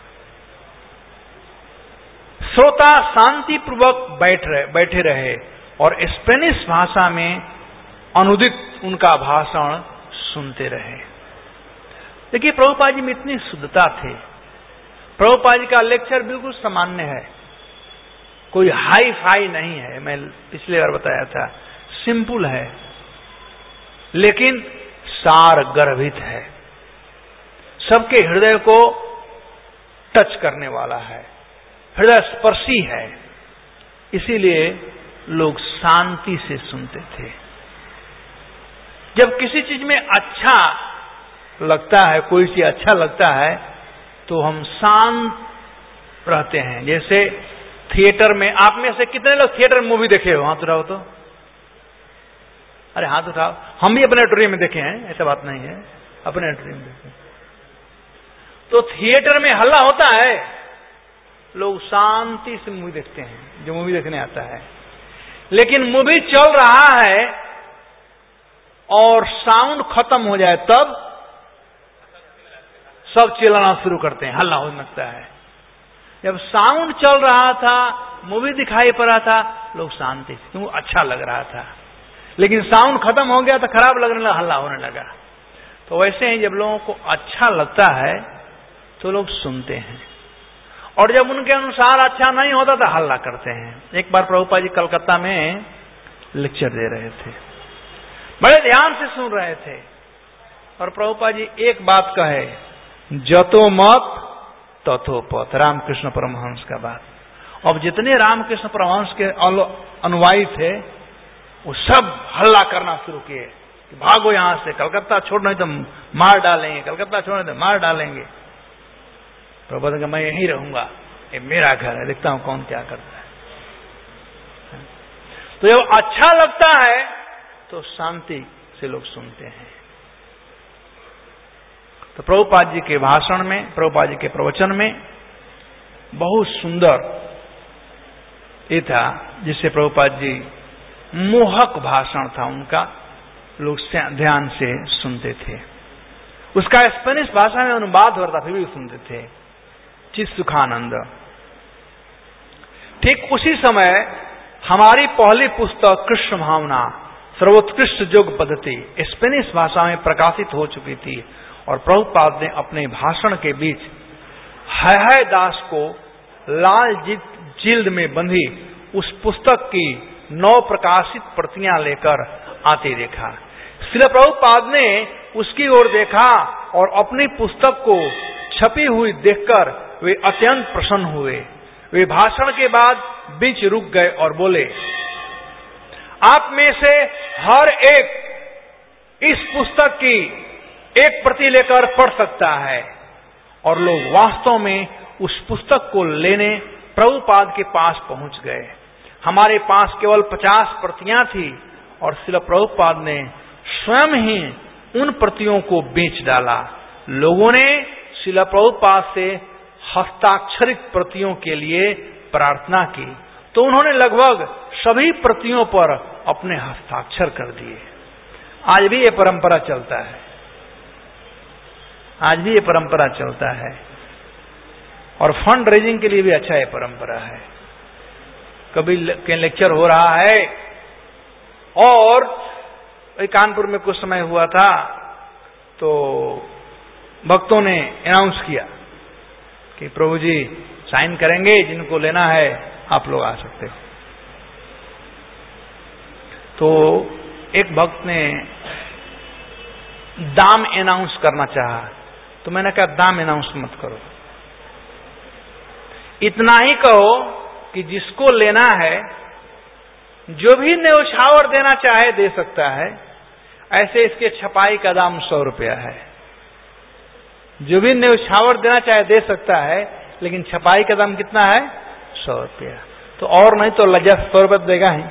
श्रोता शांतिपूर्वक बैठे रहे और स्पेनिश भाषा में अनुदित उनका भाषण सुनते रहे। देखिए प्रभुपाद जी में इतनी शुद्धता थी। प्रभुपाद जी का लेक्चर बिल्कुल सामान्य है, कोई हाई फाई नहीं है। मैं पिछले बार बताया था, सिंपल है लेकिन सार गर्भित है, सबके हृदय को टच करने वाला है, हृदय स्पर्शी है। इसीलिए लोग शांति से सुनते थे। जब किसी चीज में अच्छा लगता है, कोई चीज अच्छा लगता है तो हम शांत रहते हैं। जैसे थिएटर में, आप में से कितने लोग थिएटर में मूवी देखे हो? हाथ उठाओ तो। अरे हाथ उठाओ। हम भी अपने ऑडिटोरियम में देखे हैं, ऐसा बात नहीं है, अपने ऑडिटोरियम में देखे। तो थिएटर में हल्ला होता है, लोग शांति से मूवी देखते हैं, जो मूवी देखने आता है। लेकिन मूवी चल रहा है और साउंड खत्म हो जाए तब सब चिल्लाना शुरू करते हैं, हल्ला हो लगता है। जब साउंड चल रहा था, मूवी दिखाई पड़ रहा था, लोग शांति से, क्योंकि अच्छा लग रहा था। लेकिन साउंड खत्म हो गया तो खराब लगने लगा, हल्ला होने लगा। तो वैसे ही जब लोगों को अच्छा लगता है तो लोग सुनते हैं, और जब उनके अनुसार अच्छा नहीं होता तो हल्ला करते हैं। एक बार प्रभुपाद जी कलकत्ता में लेक्चर दे रहे थे, बड़े ध्यान से सुन रहे थे, और प्रभुपाद जी एक बात कहे, जतो मत तथो पथ, रामकृष्ण परमहंस का बात। अब जितने रामकृष्ण परमहंस के अनुयायी थे वो सब हल्ला करना शुरू किए कि भागो यहां से, कलकत्ता छोड़ नहीं तो मार डालेंगे, कलकत्ता छोड़ नहीं तो मार डालेंगे। प्रभुपाद का मैं यहीं रहूंगा, ये मेरा घर है, देखता हूं कौन क्या करता है। तो जब अच्छा लगता है तो शांति से लोग सुनते हैं। तो प्रभुपाद जी के भाषण में, प्रभुपाद जी के प्रवचन में बहुत सुंदर ये था, जिससे प्रभुपाद जी मोहक भाषण था उनका, लोग ध्यान से सुनते थे। उसका स्पेनिश भाषा में अनुवाद हो रहा था, फिर भी सुनते थे, चित सुखानंद। ठीक उसी समय हमारी पहली पुस्तक कृष्ण भावना सर्वोत्कृष्ट योग पद्धति स्पेनिश भाषा में प्रकाशित हो चुकी थी, और प्रभुपाद ने अपने भाषण के बीच है दास को लाल जिल्द में बंधी उस पुस्तक की 9 प्रकाशित प्रतियां लेकर आते देखा। श्रील प्रभुपाद ने उसकी ओर देखा और अपनी पुस्तक को छपी हुई देखकर वे अत्यंत प्रसन्न हुए। वे भाषण के बाद बीच रुक गए और बोले, आप में से हर एक इस पुस्तक की एक प्रति लेकर पढ़ सकता है। और लोग वास्तव में उस पुस्तक को लेने प्रभुपाद के पास पहुंच गए। हमारे पास केवल 50 प्रतियां थी, और श्रील प्रभुपाद ने स्वयं ही उन प्रतियों को बेच डाला। लोगों ने श्रील प्रभुपाद से हस्ताक्षरित प्रतियों के लिए प्रार्थना की, तो उन्होंने लगभग सभी प्रतियों पर अपने हस्ताक्षर कर दिए। आज भी ये परंपरा चलता है, आज भी ये परंपरा चलता है, और फंड रेजिंग के लिए भी अच्छा ये परंपरा है। कभी के लेक्चर हो रहा है, और कानपुर में कुछ समय हुआ था, तो भक्तों ने अनाउंस किया कि प्रभु जी साइन करेंगे, जिनको लेना है आप लोग आ सकते हो। तो एक भक्त ने दाम अनाउंस करना चाहा, तो मैंने कहा दाम अनाउंस मत करो, इतना ही कहो कि जिसको लेना है, जो भी न्यौछावर देना चाहे दे सकता है। ऐसे इसके छपाई का दाम 100 रुपया है। जो भी न्यौछावर देना चाहे दे सकता है, लेकिन छपाई का दाम कितना है? 100 रुपया। तो और नहीं तो लज्जा 100 रुपया देगा ही।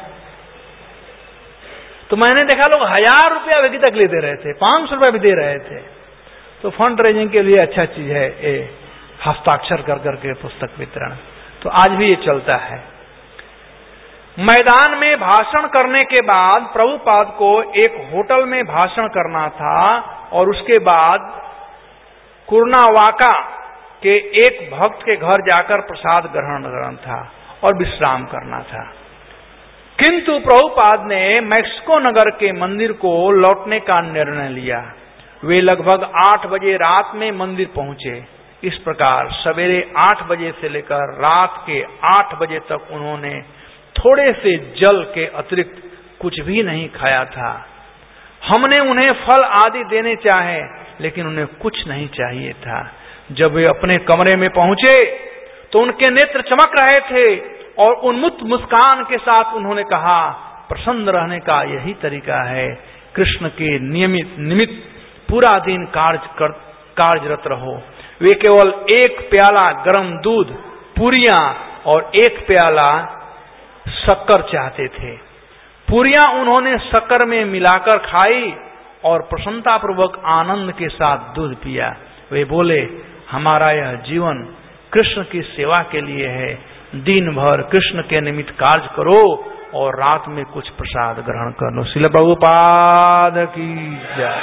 तो मैंने देखा लोग 1000 रुपया भी तक ले दे रहे थे, 500 रुपया भी दे रहे थे। तो फंड रेजिंग के लिए अच्छा चीज है ये हस्ताक्षर कर करके पुस्तक वितरण। तो आज भी ये चलता है। मैदान में भाषण करने के बाद प्रभुपाद को एक होटल में भाषण करना था, और उसके बाद कुर्नावाका के एक भक्त के घर जाकर प्रसाद ग्रहण करना था और विश्राम करना था। किंतु प्रभुपाद ने मैक्सिको नगर के मंदिर को लौटने का निर्णय लिया। वे लगभग 8 बजे रात में मंदिर पहुंचे। इस प्रकार सवेरे 8 बजे से लेकर रात के 8 बजे तक उन्होंने थोड़े से जल के अतिरिक्त कुछ भी नहीं खाया था। हमने उन्हें फल आदि देने चाहे, लेकिन उन्हें कुछ नहीं चाहिए था। जब वे अपने कमरे में पहुंचे तो उनके नेत्र चमक रहे थे, और उन्मुक्त मुस्कान के साथ उन्होंने कहा, प्रसन्न रहने का यही तरीका है। कृष्ण के निमित्त पूरा दिन कार्यरत रहो। वे केवल 1 प्याला गर्म दूध, पूरियां और 1 प्याला शक्कर चाहते थे। पूरियां उन्होंने शक्कर में मिलाकर खाई और प्रसन्नतापूर्वक आनंद के साथ दूध पिया। वे बोले, हमारा यह जीवन कृष्ण की सेवा के लिए है। दिन भर कृष्ण के निमित्त कार्य करो और रात में कुछ प्रसाद ग्रहण कर लो। श्रील प्रभुपाद की जय।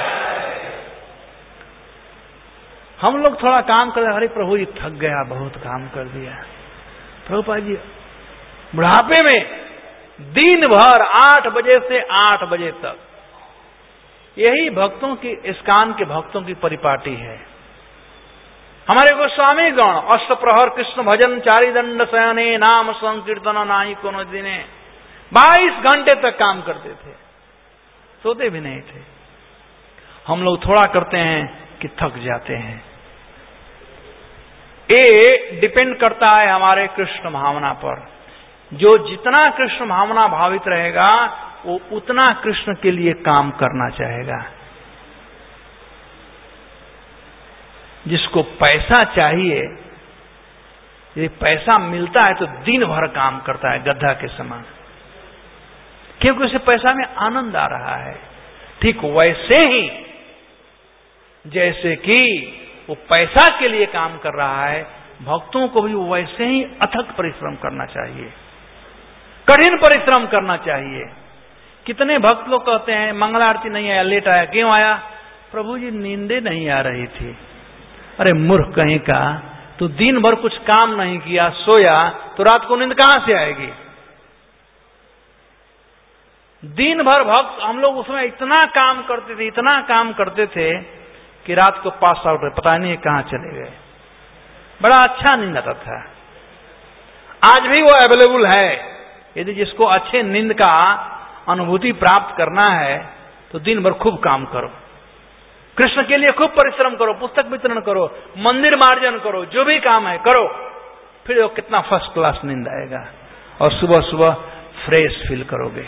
हम लोग थोड़ा काम कर, अरे प्रभु जी थक गया, बहुत काम कर दिया। प्रभुपाद जी बुढ़ापे में दिन भर 8 बजे से 8 बजे तक, यही भक्तों की, इस्कान के भक्तों की परिपाटी है। हमारे गोस्वामी गण अष्ट प्रहर कृष्ण भजन चारि दंड शयने नाम संकीर्तन नाही कोनो दिने, 22 घंटे तक काम करते थे, सोते भी नहीं थे। हम लोग थोड़ा करते हैं कि थक जाते हैं। ये डिपेंड करता है हमारे कृष्ण भावना पर। जो जितना कृष्ण भावना भावित रहेगा वो उतना कृष्ण के लिए काम करना चाहेगा। जिसको पैसा चाहिए, यदि पैसा मिलता है तो दिन भर काम करता है गधा के समान, क्योंकि उसे पैसा में आनंद आ रहा है। ठीक वैसे ही जैसे कि वो पैसा के लिए काम कर रहा है, भक्तों को भी वैसे ही अथक परिश्रम करना चाहिए, कठिन परिश्रम करना चाहिए। कितने भक्त लोग कहते हैं मंगला आरती नहीं आया, लेट आया, क्यों आया? प्रभु जी नींदे नहीं आ रही थी। अरे मूर्ख कहीं का, तू दिन भर कुछ काम नहीं किया, सोया, तो रात को नींद कहां से आएगी? दिन भर भक्त हम लोग उसमें इतना काम करते थे कि रात को पास आउट, पता नहीं कहां चले गए। बड़ा अच्छा नींद आता था। आज भी वो अवेलेबल है। यदि जिसको अच्छे नींद का अनुभूति प्राप्त करना है तो दिन भर खूब काम करो, कृष्ण के लिए खूब परिश्रम करो, पुस्तक वितरण करो, मंदिर मार्जन करो, जो भी काम है करो, फिर वो कितना फर्स्ट क्लास नींद आएगा और सुबह सुबह फ्रेश फील करोगे।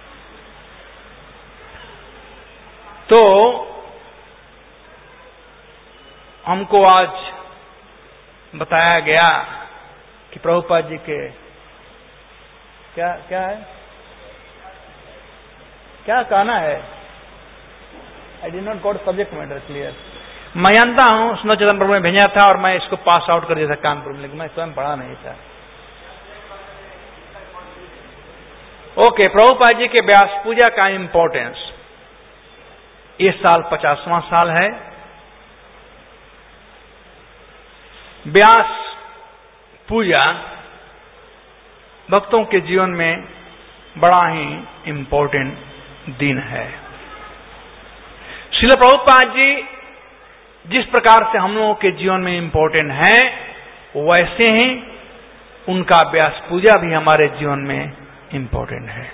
तो हमको आज बताया गया कि प्रभुपाद जी के क्या है, क्या कहना है। I did not got subject matter clear. मैं जानता हूं सुनो चेतन प्रभु ने भेजा था और मैं इसको पास आउट कर दिया था कानपुर में, लेकिन मैं स्वयं पढ़ा नहीं था। ओके, प्रभुपाद जी के व्यास पूजा का इंपॉर्टेंस। इस साल 50वां साल है। व्यास पूजा भक्तों के जीवन में बड़ा ही इंपॉर्टेंट दिन है। श्रील प्रभुपाद जी जिस प्रकार से हम लोगों के जीवन में इंपॉर्टेंट है, वैसे ही उनका व्यास पूजा भी हमारे जीवन में इंपॉर्टेंट है।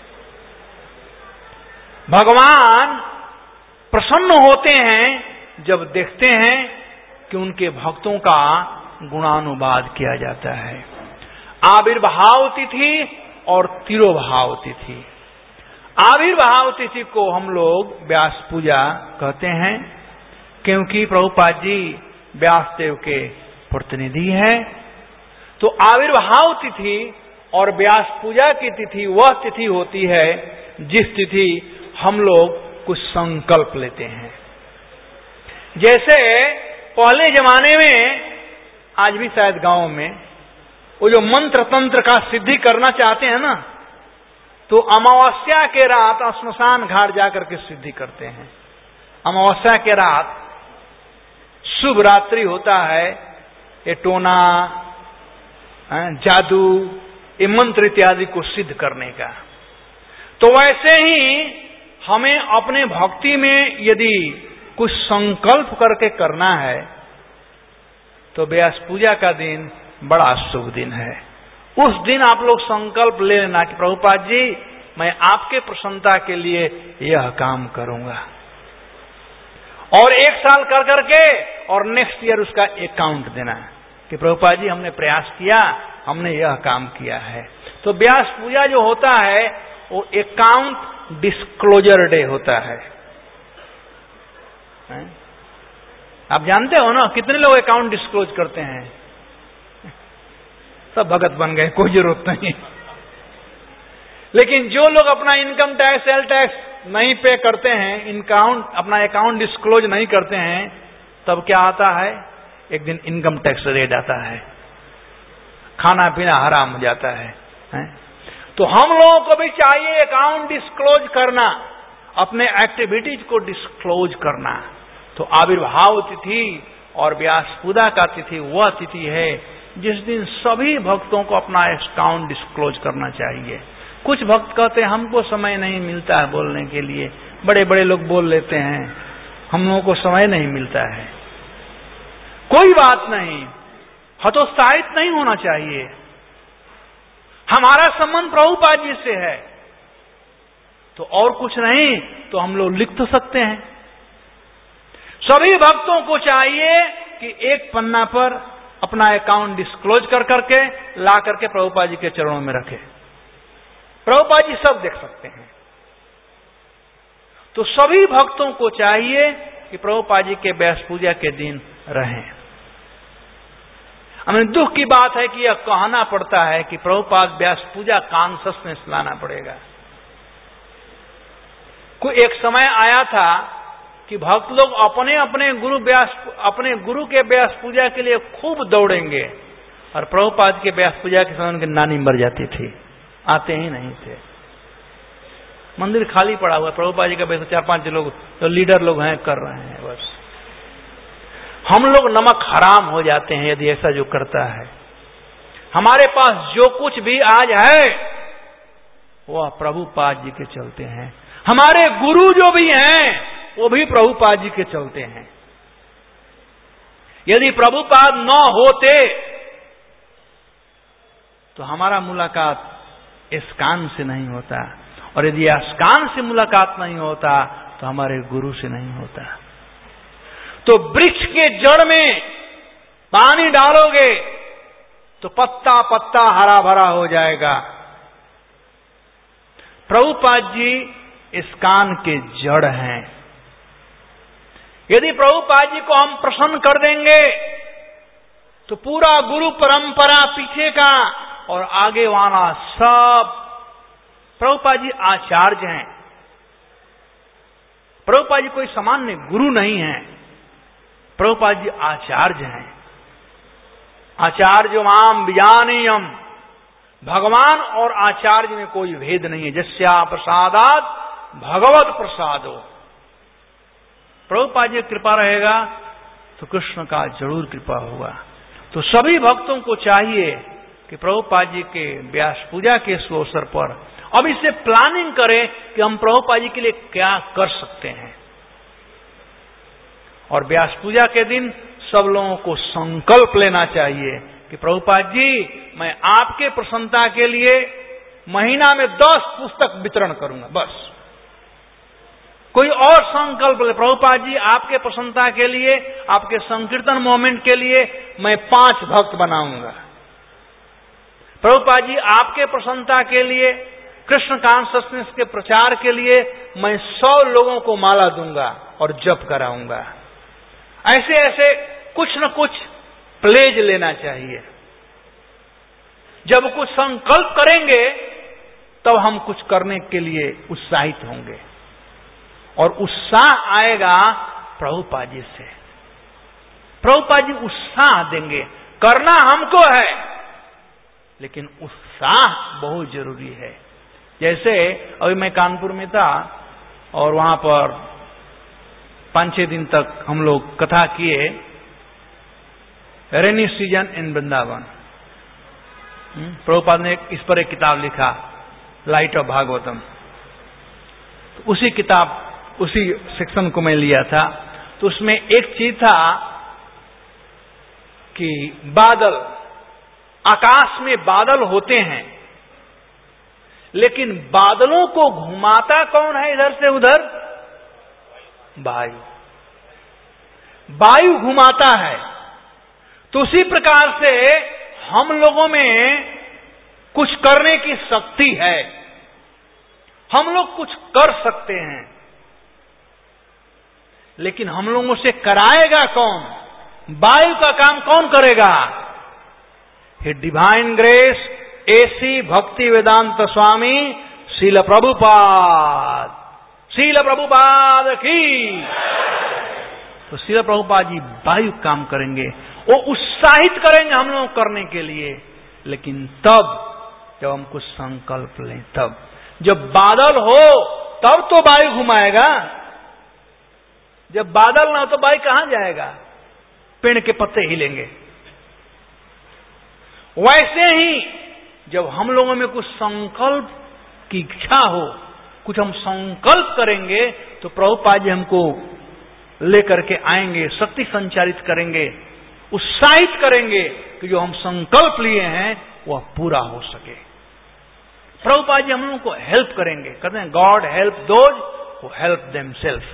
भगवान प्रसन्न होते हैं जब देखते हैं कि उनके भक्तों का गुणानुवाद किया जाता है। आविर्भाव तिथि और तिरोभाव तिथि। आविर्भाव तिथि को हम लोग व्यास पूजा कहते हैं, क्योंकि प्रभुपाद जी व्यास देव के प्रतिनिधि हैं। तो आविर्भाव तिथि और व्यास पूजा की तिथि वह तिथि होती है जिस तिथि हम लोग कुछ संकल्प लेते हैं। जैसे पहले जमाने में, आज भी शायद गांव में, वो जो मंत्र तंत्र का सिद्धि करना चाहते हैं ना, तो अमावस्या के रात श्मशान घाट जाकर के सिद्धि करते हैं। अमावस्या के रात शुभ रात्रि होता है, ये टोना, जादू, ये मंत्र इत्यादि को सिद्ध करने का। तो वैसे ही हमें अपने भक्ति में यदि कुछ संकल्प करके करना है तो व्यास पूजा का दिन बड़ा शुभ दिन है। उस दिन आप लोग संकल्प ले लेना कि प्रभुपाद जी मैं आपके प्रसन्नता के लिए यह काम करूंगा, और 1 साल कर करके और नेक्स्ट ईयर उसका अकाउंट देना कि प्रभुपाद जी हमने प्रयास किया, हमने यह काम किया है। तो व्यास पूजा जो होता है वो अकाउंट डिस्क्लोजर डे होता है। आप जानते हो ना कितने लोग अकाउंट डिस्क्लोज करते हैं? सब भगत बन गए, कोई जरूरत नहीं। लेकिन जो लोग अपना इनकम टैक्स, सेल टैक्स नहीं पे करते हैं, अपना अकाउंट डिस्क्लोज नहीं करते हैं, तब क्या आता है? एक दिन इनकम टैक्स रेड आता है, खाना पीना हराम हो जाता है। तो हम लोगों को भी चाहिए अकाउंट डिस्क्लोज करना, अपने एक्टिविटीज को डिस्क्लोज करना। तो आविर्भाव तिथि और व्यासपूजा का तिथि वह तिथि है जिस दिन सभी भक्तों को अपना अकाउंट डिस्क्लोज करना चाहिए। कुछ भक्त कहते हैं हमको समय नहीं मिलता है बोलने के लिए, बड़े बड़े लोग बोल लेते हैं, हम लोगों को समय नहीं मिलता है। कोई बात नहीं, हतोत्साहित नहीं होना चाहिए। हमारा संबंध प्रभुपाद जी से है तो और कुछ नहीं तो हम लोग लिख तो सकते हैं। सभी भक्तों को चाहिए कि एक पन्ना पर अपना अकाउंट डिस्क्लोज कर करके ला करके प्रभुपाद जी के चरणों में रखे। प्रभुपाद जी सब देख सकते हैं। तो सभी भक्तों को चाहिए कि प्रभुपाद जी के व्यास पूजा के दिन रहें। हमें दुख की बात है कि यह कहना पड़ता है कि प्रभुपाद व्यास पूजा कॉन्शसनेस लाना पड़ेगा। कोई एक समय आया था कि भक्त लोग अपने गुरु के व्यास पूजा के लिए खूब दौड़ेंगे और प्रभुपाद के व्यास पूजा के समय उनकी नानी मर जाती थी, आते ही नहीं थे। मंदिर खाली पड़ा हुआ, प्रभुपाद जी का व्यास 4-5 लोग तो लीडर लोग हैं कर रहे हैं बस। हम लोग नमक हराम हो जाते हैं यदि ऐसा जो करता है। हमारे पास जो कुछ भी आज है वह प्रभुपाद जी के चलते हैं। हमारे गुरु जो भी हैं वो भी प्रभुपाद जी के चलते हैं। यदि प्रभुपाद न होते तो हमारा मुलाकात इस्कान से नहीं होता, और यदि इस्कान से मुलाकात नहीं होता तो हमारे गुरु से नहीं होता। तो वृक्ष के जड़ में पानी डालोगे तो पत्ता पत्ता हरा भरा हो जाएगा। प्रभुपाद जी इस्कान के जड़ हैं। यदि प्रभुपाद जी को हम प्रसन्न कर देंगे तो पूरा गुरु परंपरा पीछे का और आगे वाला सब, प्रभुपाद जी आचार्य हैं। प्रभुपाद जी कोई सामान्य गुरु नहीं है, प्रभुपाद जी आचार्य हैं। आचार्य माम विजानीयम, भगवान और आचार्य में कोई भेद नहीं है। जस्या प्रसादात भगवत प्रसादो। प्रभुपाद जी कृपा रहेगा तो कृष्ण का जरूर कृपा होगा। तो सभी भक्तों को चाहिए कि प्रभुपाद जी के व्यास पूजा के इस अवसर पर अब इससे प्लानिंग करें कि हम प्रभुपाद जी के लिए क्या कर सकते हैं। और व्यास पूजा के दिन सब लोगों को संकल्प लेना चाहिए कि प्रभुपाद जी मैं आपके प्रसन्नता के लिए महीना में 10 पुस्तक वितरण करूंगा, बस। कोई और संकल्प ले, प्रभुपाद जी आपके प्रसन्नता के लिए, आपके संकीर्तन मोमेंट के लिए मैं 5 भक्त बनाऊंगा। प्रभुपाद जी आपके प्रसन्नता के लिए, कृष्ण कॉन्शसनेस के प्रचार के लिए मैं 100 लोगों को माला दूंगा और जप कराऊंगा। ऐसे ऐसे कुछ न कुछ प्लेज लेना चाहिए। जब कुछ संकल्प करेंगे तब हम कुछ करने के लिए उत्साहित होंगे, और उत्साह आएगा प्रभुपाद जी से। प्रभुपाद जी उत्साह देंगे। करना हमको है लेकिन उत्साह बहुत जरूरी है। जैसे अभी मैं कानपुर में था और वहां पर 5-6 दिन तक हम लोग कथा किए, rainy season in Vrindavan. Prabhupada ने इस पर एक किताब लिखा, लाइट ऑफ भागवतम। तो उसी सेक्शन को मैं लिया था। तो उसमें एक चीज था कि बादल, आकाश में बादल होते हैं लेकिन बादलों को घुमाता कौन है इधर से उधर? वायु। वायु घुमाता है। तो उसी प्रकार से हम लोगों में कुछ करने की शक्ति है, हम लोग कुछ कर सकते हैं, लेकिन हम लोगों से कराएगा कौन? वायु का काम कौन करेगा? हे डिवाइन ग्रेस एसी भक्ति वेदांत स्वामी श्रील प्रभुपाद, श्रील प्रभुपाद की। तो श्रील प्रभुपाद जी वायु काम करेंगे, वो उत्साहित करेंगे हम लोग करने के लिए, लेकिन तब जब हम कुछ संकल्प लें तब। जब बादल हो तब तो वायु घुमाएगा, जब बादल ना हो तो वायु कहां जाएगा? पेड़ के पत्ते हिलेंगे। वैसे ही जब हम लोगों में कुछ संकल्प की इच्छा हो, कुछ हम संकल्प करेंगे, तो प्रभुपाद जी हमको लेकर के आएंगे, शक्ति संचारित करेंगे, उत्साहित करेंगे कि जो हम संकल्प लिए हैं वह पूरा हो सके। प्रभुपाद जी हम लोगों को हेल्प करेंगे, कहते हैं God help those who help themselves.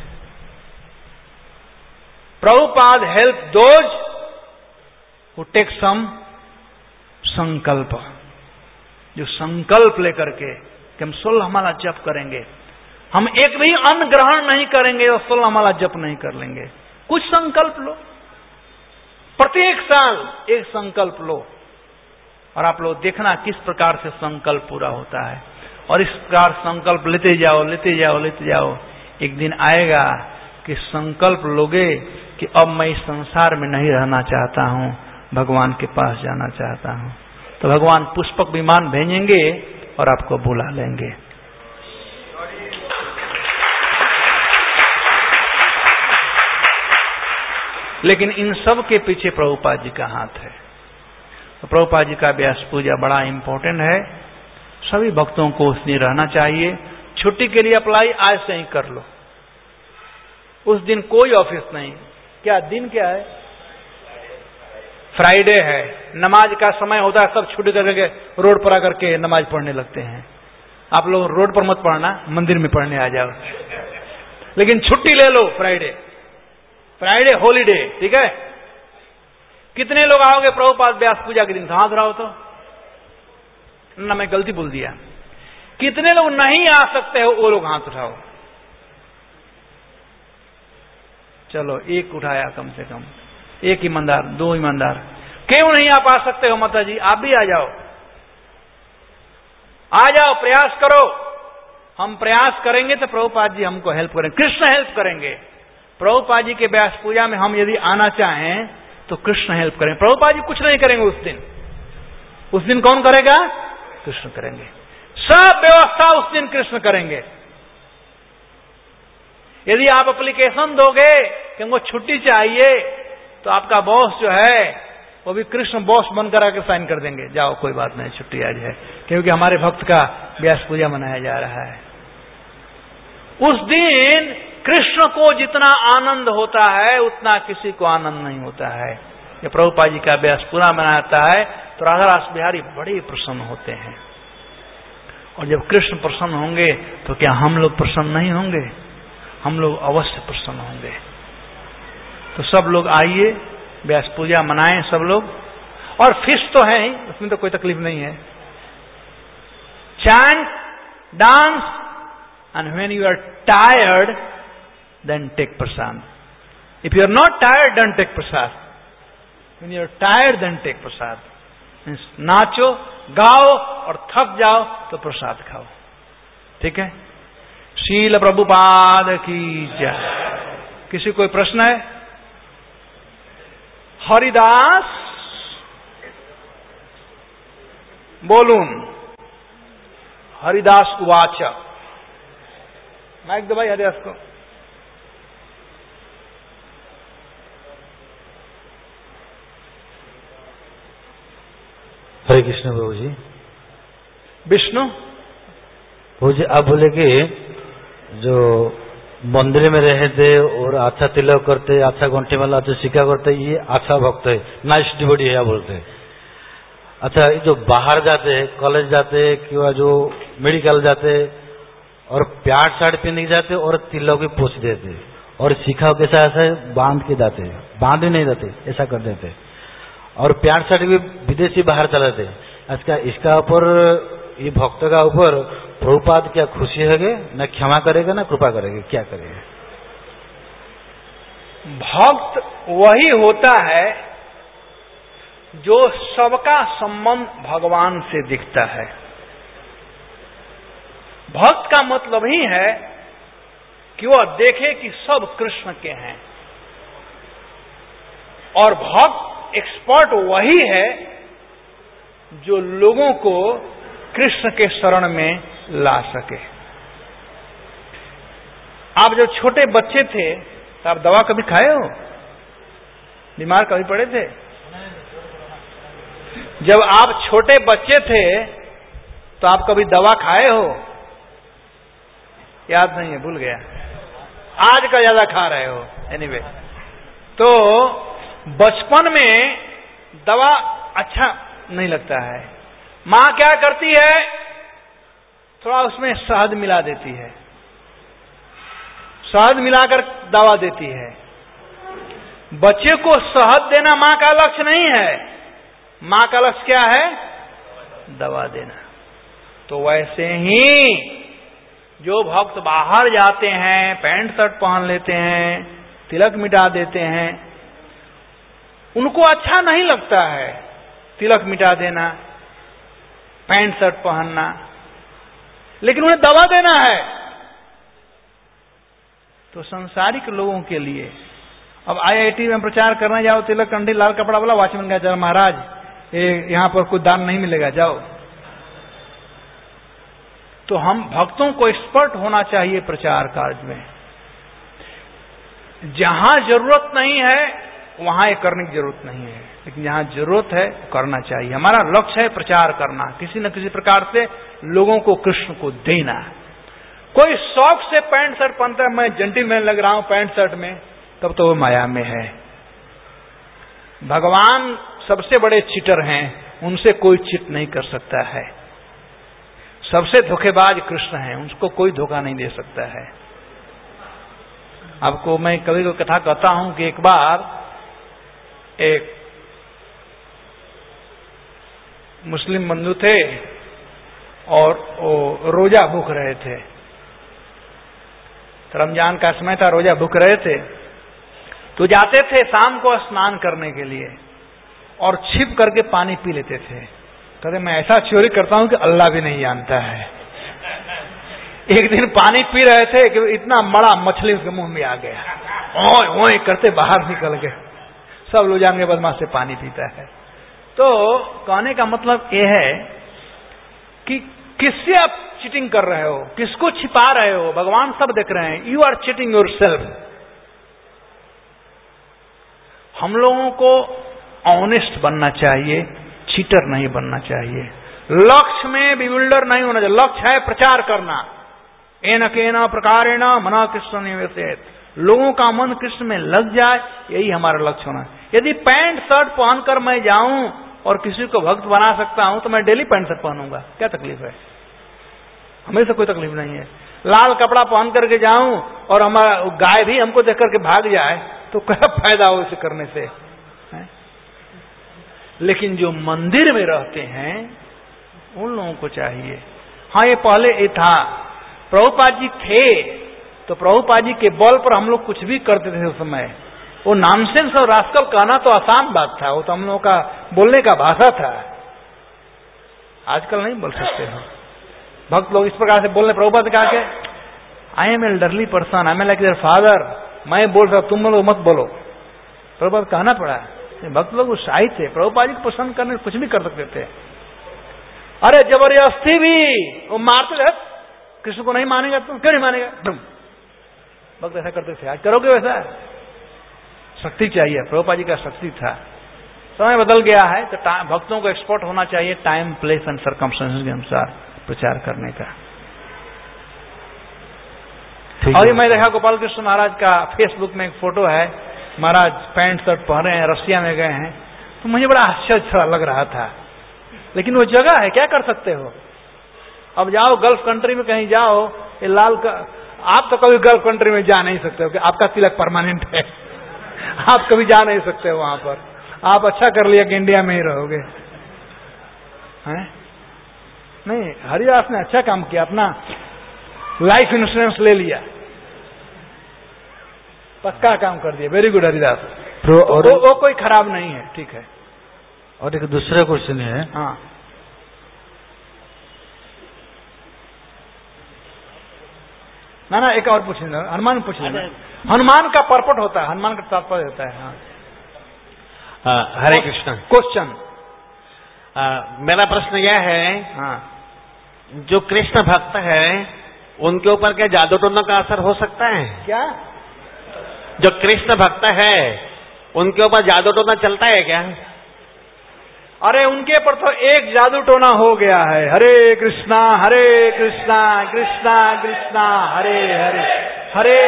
Prabhupada help those who take some sankalp, जो संकल्प लेकर के कि हम 16 माला जप करेंगे, हम एक भी अन्न ग्रहण नहीं करेंगे और 16 माला जप नहीं कर लेंगे। कुछ संकल्प लो, प्रत्येक साल एक संकल्प लो, और आप लोग देखना किस प्रकार से संकल्प पूरा होता है। और इस प्रकार संकल्प लेते जाओ, लेते जाओ, लेते जाओ। एक दिन आएगा कि संकल्प लोगे कि अब मैं इस संसार में नहीं रहना चाहता हूं, भगवान के पास जाना चाहता हूं, तो भगवान पुष्पक विमान भेजेंगे और आपको बुला लेंगे। लेकिन इन सब के पीछे प्रभुपाद जी का हाथ है। तो प्रभुपाद जी का व्यास पूजा बड़ा इंपॉर्टेंट है, सभी भक्तों को उसमें रहना चाहिए। छुट्टी के लिए अप्लाई आज से ही कर लो, उस दिन कोई ऑफिस नहीं। क्या दिन क्या है? फ्राइडे है, नमाज का समय होता है, सब छुट्टी करके रोड पर आकर के नमाज पढ़ने लगते हैं। आप लोग रोड पर मत पढ़ना, मंदिर में पढ़ने आ जाओ, लेकिन छुट्टी ले लो फ्राइडे, फ्राइडे हॉलीडे, ठीक है। कितने लोग आओगे प्रभुपाद व्यास पूजा के दिन? हाथ उठाओ तो। ना, मैं गलती बोल दिया। कितने लोग नहीं आ सकते हो वो लोग हाथ उठाओ। चलो, एक उठाया कम से कम, एक ईमानदार, 2 ईमानदार। क्यों नहीं आप आ सकते हो माता जी? आप भी आ जाओ, आ जाओ, प्रयास करो। हम प्रयास करेंगे तो प्रभुपाद जी हमको हेल्प करेंगे, कृष्ण हेल्प करेंगे। प्रभुपाद जी के व्यास पूजा में हम यदि आना चाहें तो कृष्ण हेल्प करेंगे। प्रभुपाद जी कुछ नहीं करेंगे उस दिन। उस दिन कौन करेगा? कृष्ण करेंगे। सब व्यवस्था उस दिन कृष्ण करेंगे। यदि आप एप्लीकेशन दोगे कि हमको छुट्टी चाहिए, तो आपका बॉस जो है वो भी कृष्ण बॉस बनकर आके साइन कर देंगे, जाओ कोई बात नहीं, छुट्टी आज है, क्योंकि हमारे भक्त का व्यास पूजा मनाया जा रहा है। उस दिन कृष्ण को जितना आनंद होता है उतना किसी को आनंद नहीं होता है। जब प्रभुपाद जी का व्यास पूरा मनाता है तो राधा रास बिहारी बड़े प्रसन्न होते हैं। और जब कृष्ण प्रसन्न होंगे तो क्या हम लोग प्रसन्न नहीं होंगे? हम लोग अवश्य प्रसन्न होंगे। तो सब लोग आइए, व्यास पूजा मनाएं सब लोग। और फिश तो है ही, उसमें तो कोई तकलीफ नहीं है। Chant, dance, and when you are tired, then take prasad. If you are not tired, then take prasad. When you are tired, then take prasad. Means नाचो, गाओ और थक जाओ तो प्रसाद खाओ, ठीक है। शील प्रभुपाद की जय। किसी कोई प्रश्न है? हरिदास बोलून, हरिदास उवाच। माइक दो भाई हरिदास को। हरे कृष्ण प्रभु जी। विष्णु प्रभु जी, आप बोले कि जो मंदिर में रहते और अच्छा तिलक करते, अच्छा घंटे वाला, अच्छा सिक्का करते, ये अच्छा भक्त है, नाइस डिवोटी है, आप बोलते हैं। अच्छा, ये जो बाहर जाते हैं, कॉलेज जाते हैं, कि जो मेडिकल जाते और प्याट साड़ी पहन के जाते और तिलक भी पोछ देते और सिक्का के साथ बांध के जाते, बांध ही नहीं जाते, ऐसा कर देते। और प्याट साड़ी भी विदेशी बाहर चलाते। इसका ऊपर, ये भक्त का ऊपर प्रभुपाद क्या खुशी है? न क्षमा करेगा न कृपा करेगा, क्या करेगा? भक्त वही होता है जो सबका संबंध भगवान से दिखता है। भक्त का मतलब ही है कि वह देखे कि सब कृष्ण के हैं। और भक्त एक्सपर्ट वही है जो लोगों को कृष्ण के शरण में ला सके। आप जब छोटे बच्चे थे तो आप दवा कभी खाए हो? बीमार कभी पड़े थे? जब आप छोटे बच्चे थे तो आप कभी दवा खाए हो? याद नहीं है, भूल गया। आज का ज्यादा खा रहे हो। एनीवे, तो बचपन में दवा अच्छा नहीं लगता है। मां क्या करती है, थोड़ा उसमें शहद मिला देती है, शहद मिलाकर दवा देती है। बच्चे को शहद देना मां का लक्ष्य नहीं है, मां का लक्ष्य क्या है? दवा देना। तो वैसे ही जो भक्त बाहर जाते हैं, पैंट शर्ट पहन लेते हैं, तिलक मिटा देते हैं, उनको अच्छा नहीं लगता है तिलक मिटा देना, पैंट शर्ट पहनना, लेकिन उन्हें दवा देना है। तो संसारिक लोगों के लिए अब IIT में प्रचार करने जाओ, तिलक कंठी लाल कपड़ा वाला, वॉचमैन कहता है महाराज यहां पर कोई दान नहीं मिलेगा, जाओ। तो हम भक्तों को एक्सपर्ट होना चाहिए प्रचार कार्य में। जहां जरूरत नहीं है वहां ये करने की जरूरत नहीं है, लेकिन जहां जरूरत है करना चाहिए। हमारा लक्ष्य है प्रचार करना, किसी न किसी प्रकार से लोगों को कृष्ण को देना। कोई शौक से पैंट शर्ट पहनता है, मैं जेंटलमैन लग रहा हूं पैंट शर्ट में, तब तो वो माया में है। भगवान सबसे बड़े चीटर हैं, उनसे कोई चीट नहीं कर सकता है। सबसे धोखेबाज कृष्ण हैं, उनको कोई धोखा नहीं दे सकता है। आपको मैं कभी कोई कथा कहता हूं कि एक बार एक मुस्लिम बंधु थे और वो रोजा भूख रहे थे। रमजान का समय था, रोजा भूख रहे थे, तो जाते थे शाम को स्नान करने के लिए और छिप करके पानी पी लेते थे। कहते मैं ऐसा चोरी करता हूं कि अल्लाह भी नहीं जानता है। एक दिन पानी पी रहे थे कि इतना बड़ा मछली उसके मुंह में आ गया, ओए ओए करते बाहर निकल गए। सब लोग जान के बदमाश से पानी पीता है। तो कहने का मतलब यह है कि किससे आप चीटिंग कर रहे हो, किसको छिपा रहे हो, भगवान सब देख रहे हैं। You are cheating yourself. हम लोगों को ऑनेस्ट बनना चाहिए, चीटर नहीं बनना चाहिए। लक्ष्य में बिविल्डर नहीं होना चाहिए। लक्ष्य है प्रचार करना। एन केना प्रकारेण मना कृष्ण निवेशित, लोगों का मन कृष्ण में लग जाए, यही हमारा लक्ष्य होना। यदि पैंट शर्ट पहनकर मैं जाऊं और किसी को भक्त बना सकता हूं तो मैं डेली पैंट शर्ट पहनूंगा, क्या तकलीफ है? हमें से कोई तकलीफ नहीं है। लाल कपड़ा पहन करके जाऊं और हमारा गाय भी हमको देख करके भाग जाए तो क्या फायदा हो इसे करने से है? लेकिन जो मंदिर में रहते हैं उन लोगों को चाहिए। हाँ, ये पहले ये था, प्रभुपाद जी थे तो प्रभुपाद जी के बल पर हम लोग कुछ भी करते थे उस समय। वो नॉनसेंस और रास्कल कहना तो आसान बात था, वो तो हम लोगों का बोलने का भाषा था। आजकल नहीं बोल सकते हो। भक्त लोग इस प्रकार से बोलने, प्रभुपाद ने कहा कि I am elderly person, I am like their father, मैं बोल रहा, तुम लोग मत बोलो। प्रभुपाद कहना पड़ा। भक्त लोग उत्साहित थे, प्रभुपाद जी को पसंद करने कुछ भी कर सकते थे। अरे जबरदस्ती भी वो मारते थे, कृष्ण को नहीं मानेगा तुम, क्यों नहीं मानेगा? भक्त ऐसा करते थे। आज करोगे वैसा? शक्ति चाहिए, प्रभुपाद जी का शक्ति था। समय बदल गया है तो भक्तों को एक्सपर्ट होना चाहिए टाइम, प्लेस एंड सर्कमस्टेंसेस के अनुसार प्रचार करने का। और ये मैं देखा गोपाल कृष्ण महाराज का फेसबुक में एक फोटो है, महाराज पैंट शर्ट पहने हैं, रसिया में गए हैं, तो मुझे बड़ा आश्चर्य लग रहा था। लेकिन वो जगह है, क्या कर सकते हो? अब जाओ गल्फ कंट्री में कहीं जाओ, ये लाल का, आप तो कभी गल्फ कंट्री में जा नहीं सकते हो कि आपका तिलक परमानेंट है। आप कभी जा नहीं सकते हो वहां पर। आप अच्छा कर लिया कि इंडिया में ही रहोगे, हैं? नहीं, हरिदास ने अच्छा काम किया, अपना लाइफ इंश्योरेंस ले लिया, पक्का काम कर दिया। Very good Haridas. तो और वो कोई खराब नहीं है, ठीक है। और एक दूसरा क्वेश्चन है। हाँ, ना एक और पूछ लेना, हनुमान पूछ लेना। हनुमान का परपट होता है, हनुमान का तात्पर्य होता है। हाँ, हरे कृष्ण। क्वेश्चन मेरा प्रश्न यह है, हाँ, जो कृष्ण भक्त है उनके ऊपर क्या जादू टोना का असर हो सकता है? क्या? जो कृष्ण भक्त है उनके ऊपर जादू टोना चलता है क्या? अरे उनके पर तो एक जादू टोना हो गया है, हरे कृष्णा कृष्णा कृष्णा हरे हरे, हरे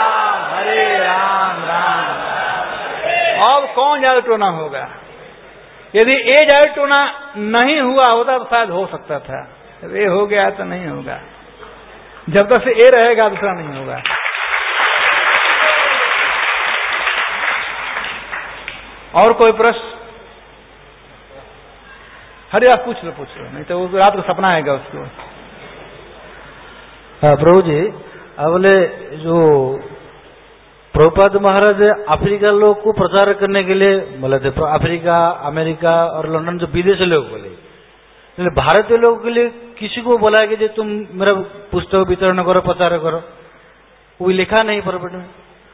राम राम। अब कौन जादू टोना होगा? यदि ये जादू टोना नहीं हुआ होता तो शायद हो सकता था, ये हो गया तो नहीं होगा। जब तक से ये रहेगा दूसरा नहीं होगा। और कोई प्रश्न? हरे आप पूछ लो नहीं तो वो रात को सपना आएगा उसको। हाँ प्रभु जी, अब बोले जो प्रभुपाद महाराज अफ्रीका लोग को प्रचार करने के लिए बोले थे, अफ्रीका, अमेरिका और लंदन जो विदेशी लोग बोले, भारतीय लोगों के लिए किसी को बोला कि तुम मेरा पुस्तक वितरण करो, प्रचार करो, वो लिखा नहीं प्रॉपर्टी में।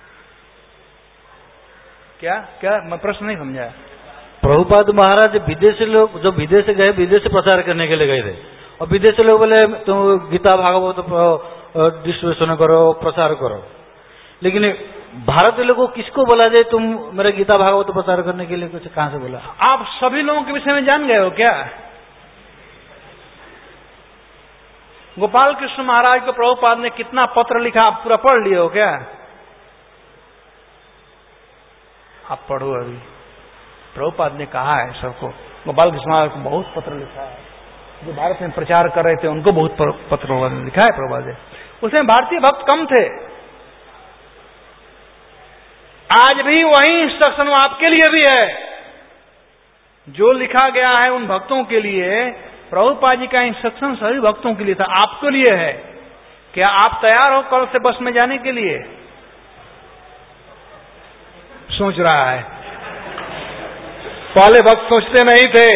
क्या मैं प्रश्न नहीं समझा। प्रभुपाद महाराज विदेशी लोग जो विदेश गए, विदेश प्रचार करने के लिए गए थे, और विदेशी लोग बोले तुम गीता भागवत डिस्ट्रीब्यूशन करो, प्रचार करो, लेकिन भारतीय लोगों को किसको बोला जाए तुम मेरा गीता भागवत प्रचार करने के लिए? कुछ कहां से बोला? आप सभी लोगों के विषय में जान गए हो क्या? गोपाल कृष्ण महाराज को प्रभुपाद ने कितना पत्र लिखा आप पूरा पढ़ लिए हो क्या? आप पढ़ो। अभी प्रभुपाद ने कहा है सबको, गोपाल कृष्ण महाराज को बहुत पत्र लिखा है, जो भारत में प्रचार कर रहे थे उनको बहुत पत्र लिखा है प्रभुपाद ने। उसमें भारतीय भक्त कम थे। आज भी वही इंस्ट्रक्शन आपके लिए भी है, जो लिखा गया है उन भक्तों के लिए। प्रभुपाद जी का इंस्ट्रक्शन सभी भक्तों के लिए था, आपके लिए है। क्या आप तैयार हो कल से बस में जाने के लिए? सोच रहा है। पहले भक्त सोचते नहीं थे,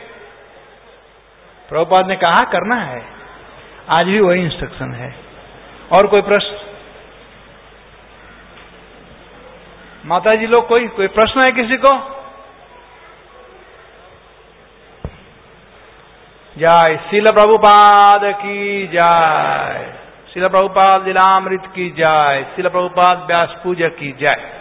प्रभुपाद ने कहा करना है। आज भी वही इंस्ट्रक्शन है। और कोई प्रश्न? माता जी लोग कोई प्रश्न है किसी को? जय श्रील प्रभुपाद की जय, श्रील प्रभुपाद लीलामृत की जय, श्रील प्रभुपाद व्यास पूजक की जय।